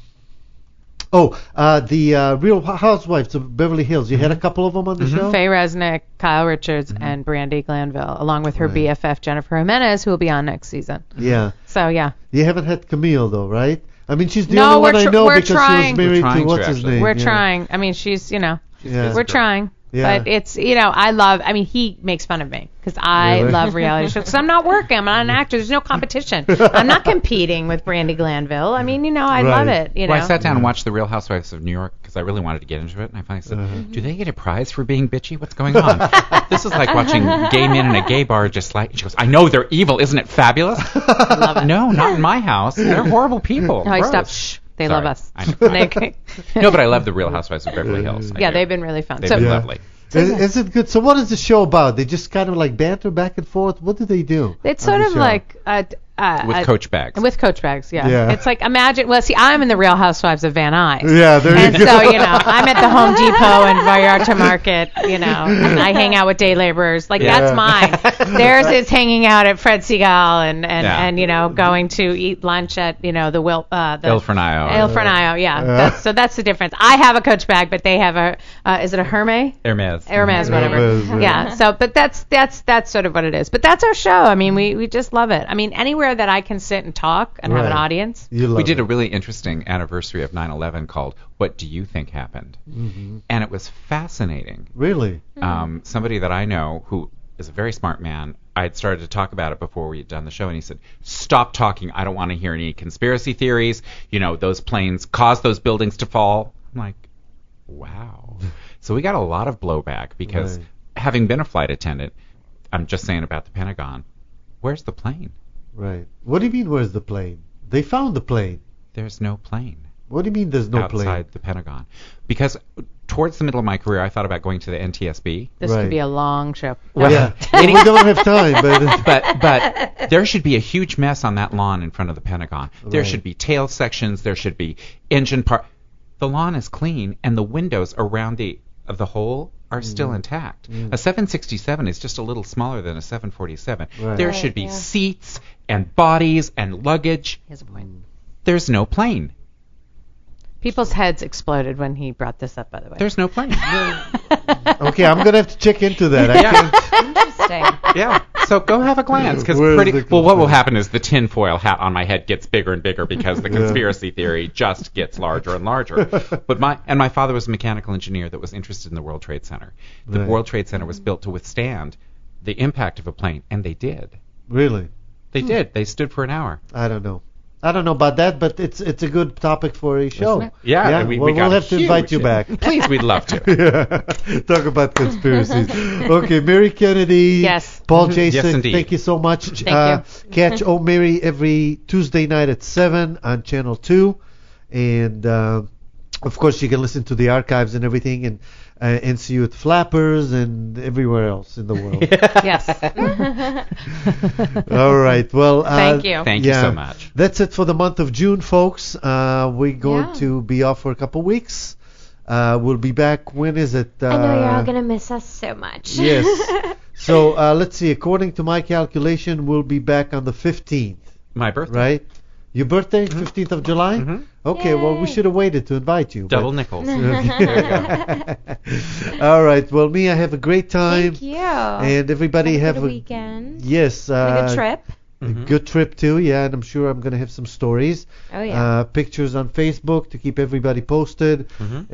Speaker 4: oh, uh, the uh, Real Housewives of Beverly Hills. You had a couple of them on the show.
Speaker 6: Faye Resnick, Kyle Richards, and Brandy Glanville, along with her
Speaker 4: Right.
Speaker 6: B F F Jennifer Jimenez, who will be on next season.
Speaker 4: Yeah.
Speaker 6: So yeah,
Speaker 4: You haven't had Camille though, right? I mean, she's the
Speaker 6: No,
Speaker 4: only one
Speaker 6: we're
Speaker 4: I
Speaker 6: tr-
Speaker 4: know
Speaker 6: we're
Speaker 4: because
Speaker 6: trying.
Speaker 4: she was married
Speaker 7: We're trying
Speaker 4: to
Speaker 7: to,
Speaker 4: what's his
Speaker 7: actually.
Speaker 4: name.
Speaker 6: we're
Speaker 4: yeah.
Speaker 6: trying. I mean, she's you know,
Speaker 4: Yeah.
Speaker 6: we're trying.
Speaker 4: Yeah.
Speaker 6: But it's, you know, I love, I mean, he makes fun of me because I
Speaker 4: Really?
Speaker 6: love reality shows. Because I'm not working. I'm not an actor. There's no competition. I'm not competing with Brandy Glanville. I mean, you know, I love
Speaker 4: Right.
Speaker 6: it. You know.
Speaker 7: Well, I sat down and watched The Real Housewives of New York because I really wanted to get into it, and I finally said,
Speaker 4: Uh-huh.
Speaker 7: "Do they get a prize for being bitchy? What's going on?" This is like watching gay men in a gay bar. Just like she goes, "I know they're evil, isn't it fabulous?"
Speaker 6: I love it.
Speaker 7: No, not in my house. They're horrible people.
Speaker 6: No, I
Speaker 7: Gross.
Speaker 6: stopped. Shh. They
Speaker 7: Sorry.
Speaker 6: love us.
Speaker 7: I know.
Speaker 6: They-
Speaker 7: No, but I love The Real Housewives of Beverly Hills. I
Speaker 6: yeah,
Speaker 7: do.
Speaker 6: they've been really fun.
Speaker 7: They've
Speaker 6: so,
Speaker 7: been
Speaker 4: Yeah.
Speaker 7: lovely.
Speaker 4: Is, is it good? So what is the show about? They just kind of like banter back and forth. What do they do?
Speaker 6: It's
Speaker 4: on
Speaker 6: sort
Speaker 4: the
Speaker 6: of
Speaker 4: show?
Speaker 6: like a, uh,
Speaker 7: With
Speaker 6: a-
Speaker 7: Coach bags.
Speaker 6: With Coach bags, yeah.
Speaker 4: Yeah.
Speaker 6: It's like imagine. Well, see, I'm in the Real Housewives of Van Nuys.
Speaker 4: Yeah, there
Speaker 6: And
Speaker 4: you go.
Speaker 6: so, you know, I'm at the Home Depot and Vallarta Market, you know, and I hang out with day laborers. Like,
Speaker 7: Yeah.
Speaker 6: that's mine. Theirs is hanging out at Fred Segal and, and,
Speaker 7: Yeah.
Speaker 6: and, you know, going to eat lunch at, you know, the Wil, uh, the
Speaker 7: Il Fornaio.
Speaker 6: Il Fornaio, yeah.
Speaker 4: Uh.
Speaker 6: That's, so that's the difference. I have a Coach bag, but they have a, uh, is it a Hermes?
Speaker 7: Hermes.
Speaker 6: Hermes, whatever.
Speaker 4: Hermes, right.
Speaker 6: Yeah. So, but that's that's that's sort of what it is. But that's our show. I mean, we we just love it. I mean, anywhere that I can sit and talk and have an
Speaker 4: Right.
Speaker 6: audience.
Speaker 4: You love
Speaker 7: We did
Speaker 4: it.
Speaker 7: a really interesting anniversary of nine eleven called "What Do You Think Happened?"
Speaker 4: Mm-hmm.
Speaker 7: and it was fascinating.
Speaker 4: Really?
Speaker 7: Um, somebody that I know who is a very smart man, I had started to talk about it before we had done the show, and he said, "Stop talking. I don't want to hear any conspiracy theories. You know, those planes caused those buildings to fall." I'm like, wow. So we got a lot of blowback because
Speaker 4: Right.
Speaker 7: having been a flight attendant, I'm just saying about the Pentagon, where's the plane?
Speaker 4: Right. What do you mean? Where's the plane? They found the plane.
Speaker 7: There's no plane.
Speaker 4: What do you mean? There's no
Speaker 7: outside
Speaker 4: plane?
Speaker 7: the Pentagon. Because towards the middle of my career, I thought about going to the N T S B.
Speaker 6: This
Speaker 4: Right.
Speaker 6: could be a long show.
Speaker 7: Well,
Speaker 4: Yeah. Well, we don't have time, but
Speaker 7: But but there should be a huge mess on that lawn in front of the Pentagon. There
Speaker 4: Right.
Speaker 7: should be tail sections. There should be engine part. the lawn is clean and the windows around the of the hole are still intact. A seven sixty-seven is just a little smaller than a seven forty-seven.
Speaker 4: Right.
Speaker 7: There
Speaker 5: Right,
Speaker 7: should be
Speaker 5: yeah.
Speaker 7: seats and bodies and luggage.
Speaker 6: He has a point.
Speaker 7: There's no plane.
Speaker 6: People's heads exploded when he brought this up, by the way.
Speaker 7: There's no plane.
Speaker 4: Okay, I'm gonna have to check into that. I
Speaker 7: Yeah.
Speaker 4: can't.
Speaker 5: Interesting.
Speaker 7: Yeah. So go have a glance, because
Speaker 4: Where's
Speaker 7: pretty.
Speaker 4: the
Speaker 7: Well, what will
Speaker 4: conspiracy?
Speaker 7: happen is the tinfoil hat on my head gets bigger and bigger because the
Speaker 4: Yeah.
Speaker 7: conspiracy theory just gets larger and larger. But my and my father was a mechanical engineer that was interested in the World Trade Center. The
Speaker 4: Right.
Speaker 7: World Trade Center was built to withstand the impact of a plane, and they did.
Speaker 4: Really?
Speaker 7: They did. They stood for an hour.
Speaker 4: I don't know. I don't know about that, but it's it's a good topic for a show.
Speaker 7: Isn't it? Yeah,
Speaker 4: yeah.
Speaker 7: we- we
Speaker 4: well,
Speaker 7: got
Speaker 4: we'll have to
Speaker 7: huge.
Speaker 4: invite you back.
Speaker 7: Please, we'd love to.
Speaker 4: Yeah. Talk about conspiracies. Okay, Mary Kennedy.
Speaker 6: Yes.
Speaker 4: Paul Jasek,
Speaker 7: Yes, indeed.
Speaker 4: thank you so much.
Speaker 6: Thank
Speaker 4: uh,
Speaker 6: you.
Speaker 4: Catch Oh Mary every Tuesday night at seven on Channel two. And, uh, of course, you can listen to the archives and everything and uh, and see you at Flappers and everywhere else in the world.
Speaker 6: Yes.
Speaker 4: All right. Well, uh,
Speaker 6: Thank you.
Speaker 7: Thank
Speaker 4: yeah.
Speaker 7: you so much.
Speaker 4: That's it for the month of June, folks. Uh, we're going
Speaker 5: Yeah.
Speaker 4: to be off for a couple weeks. Uh, we'll be back. When is it? Uh,
Speaker 5: I know you're all gonna miss us so much.
Speaker 4: Yes. So uh, let's see. According to my calculation, we'll be back on the fifteenth,
Speaker 7: My birthday.
Speaker 4: right? Your birthday, fifteenth of July?
Speaker 7: Mhm.
Speaker 4: Okay, well, we
Speaker 5: Yay.
Speaker 4: should have waited to invite you.
Speaker 7: Double
Speaker 4: but-
Speaker 7: nickels.
Speaker 4: All right. Well, Mia, have a great time.
Speaker 5: Thank you.
Speaker 4: And everybody
Speaker 5: have
Speaker 4: have
Speaker 5: a
Speaker 4: a
Speaker 5: good weekend.
Speaker 4: yes, uh,
Speaker 5: And a good trip.
Speaker 4: a good trip too. Yeah, and I'm sure I'm gonna have some stories.
Speaker 5: Oh yeah.
Speaker 4: Uh, pictures on Facebook to keep everybody posted.
Speaker 7: Mhm.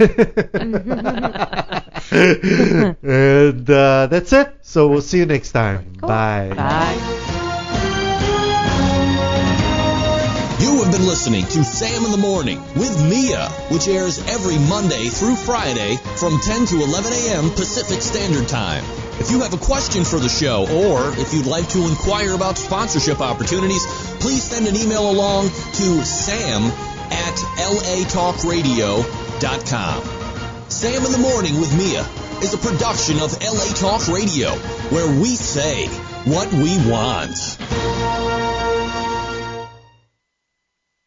Speaker 4: And, and uh, that's it. So we'll see you next time.
Speaker 5: Cool.
Speaker 4: Bye.
Speaker 6: Bye.
Speaker 2: You have been listening to Sam in the Morning with Mia, which airs every Monday through Friday from ten to eleven a.m. Pacific Standard Time. If you have a question for the show, or if you'd like to inquire about sponsorship opportunities, please send an email along to sam at latalkradio dot com. Sam in the Morning with Mia is a production of L A Talk Radio, where we say what we want.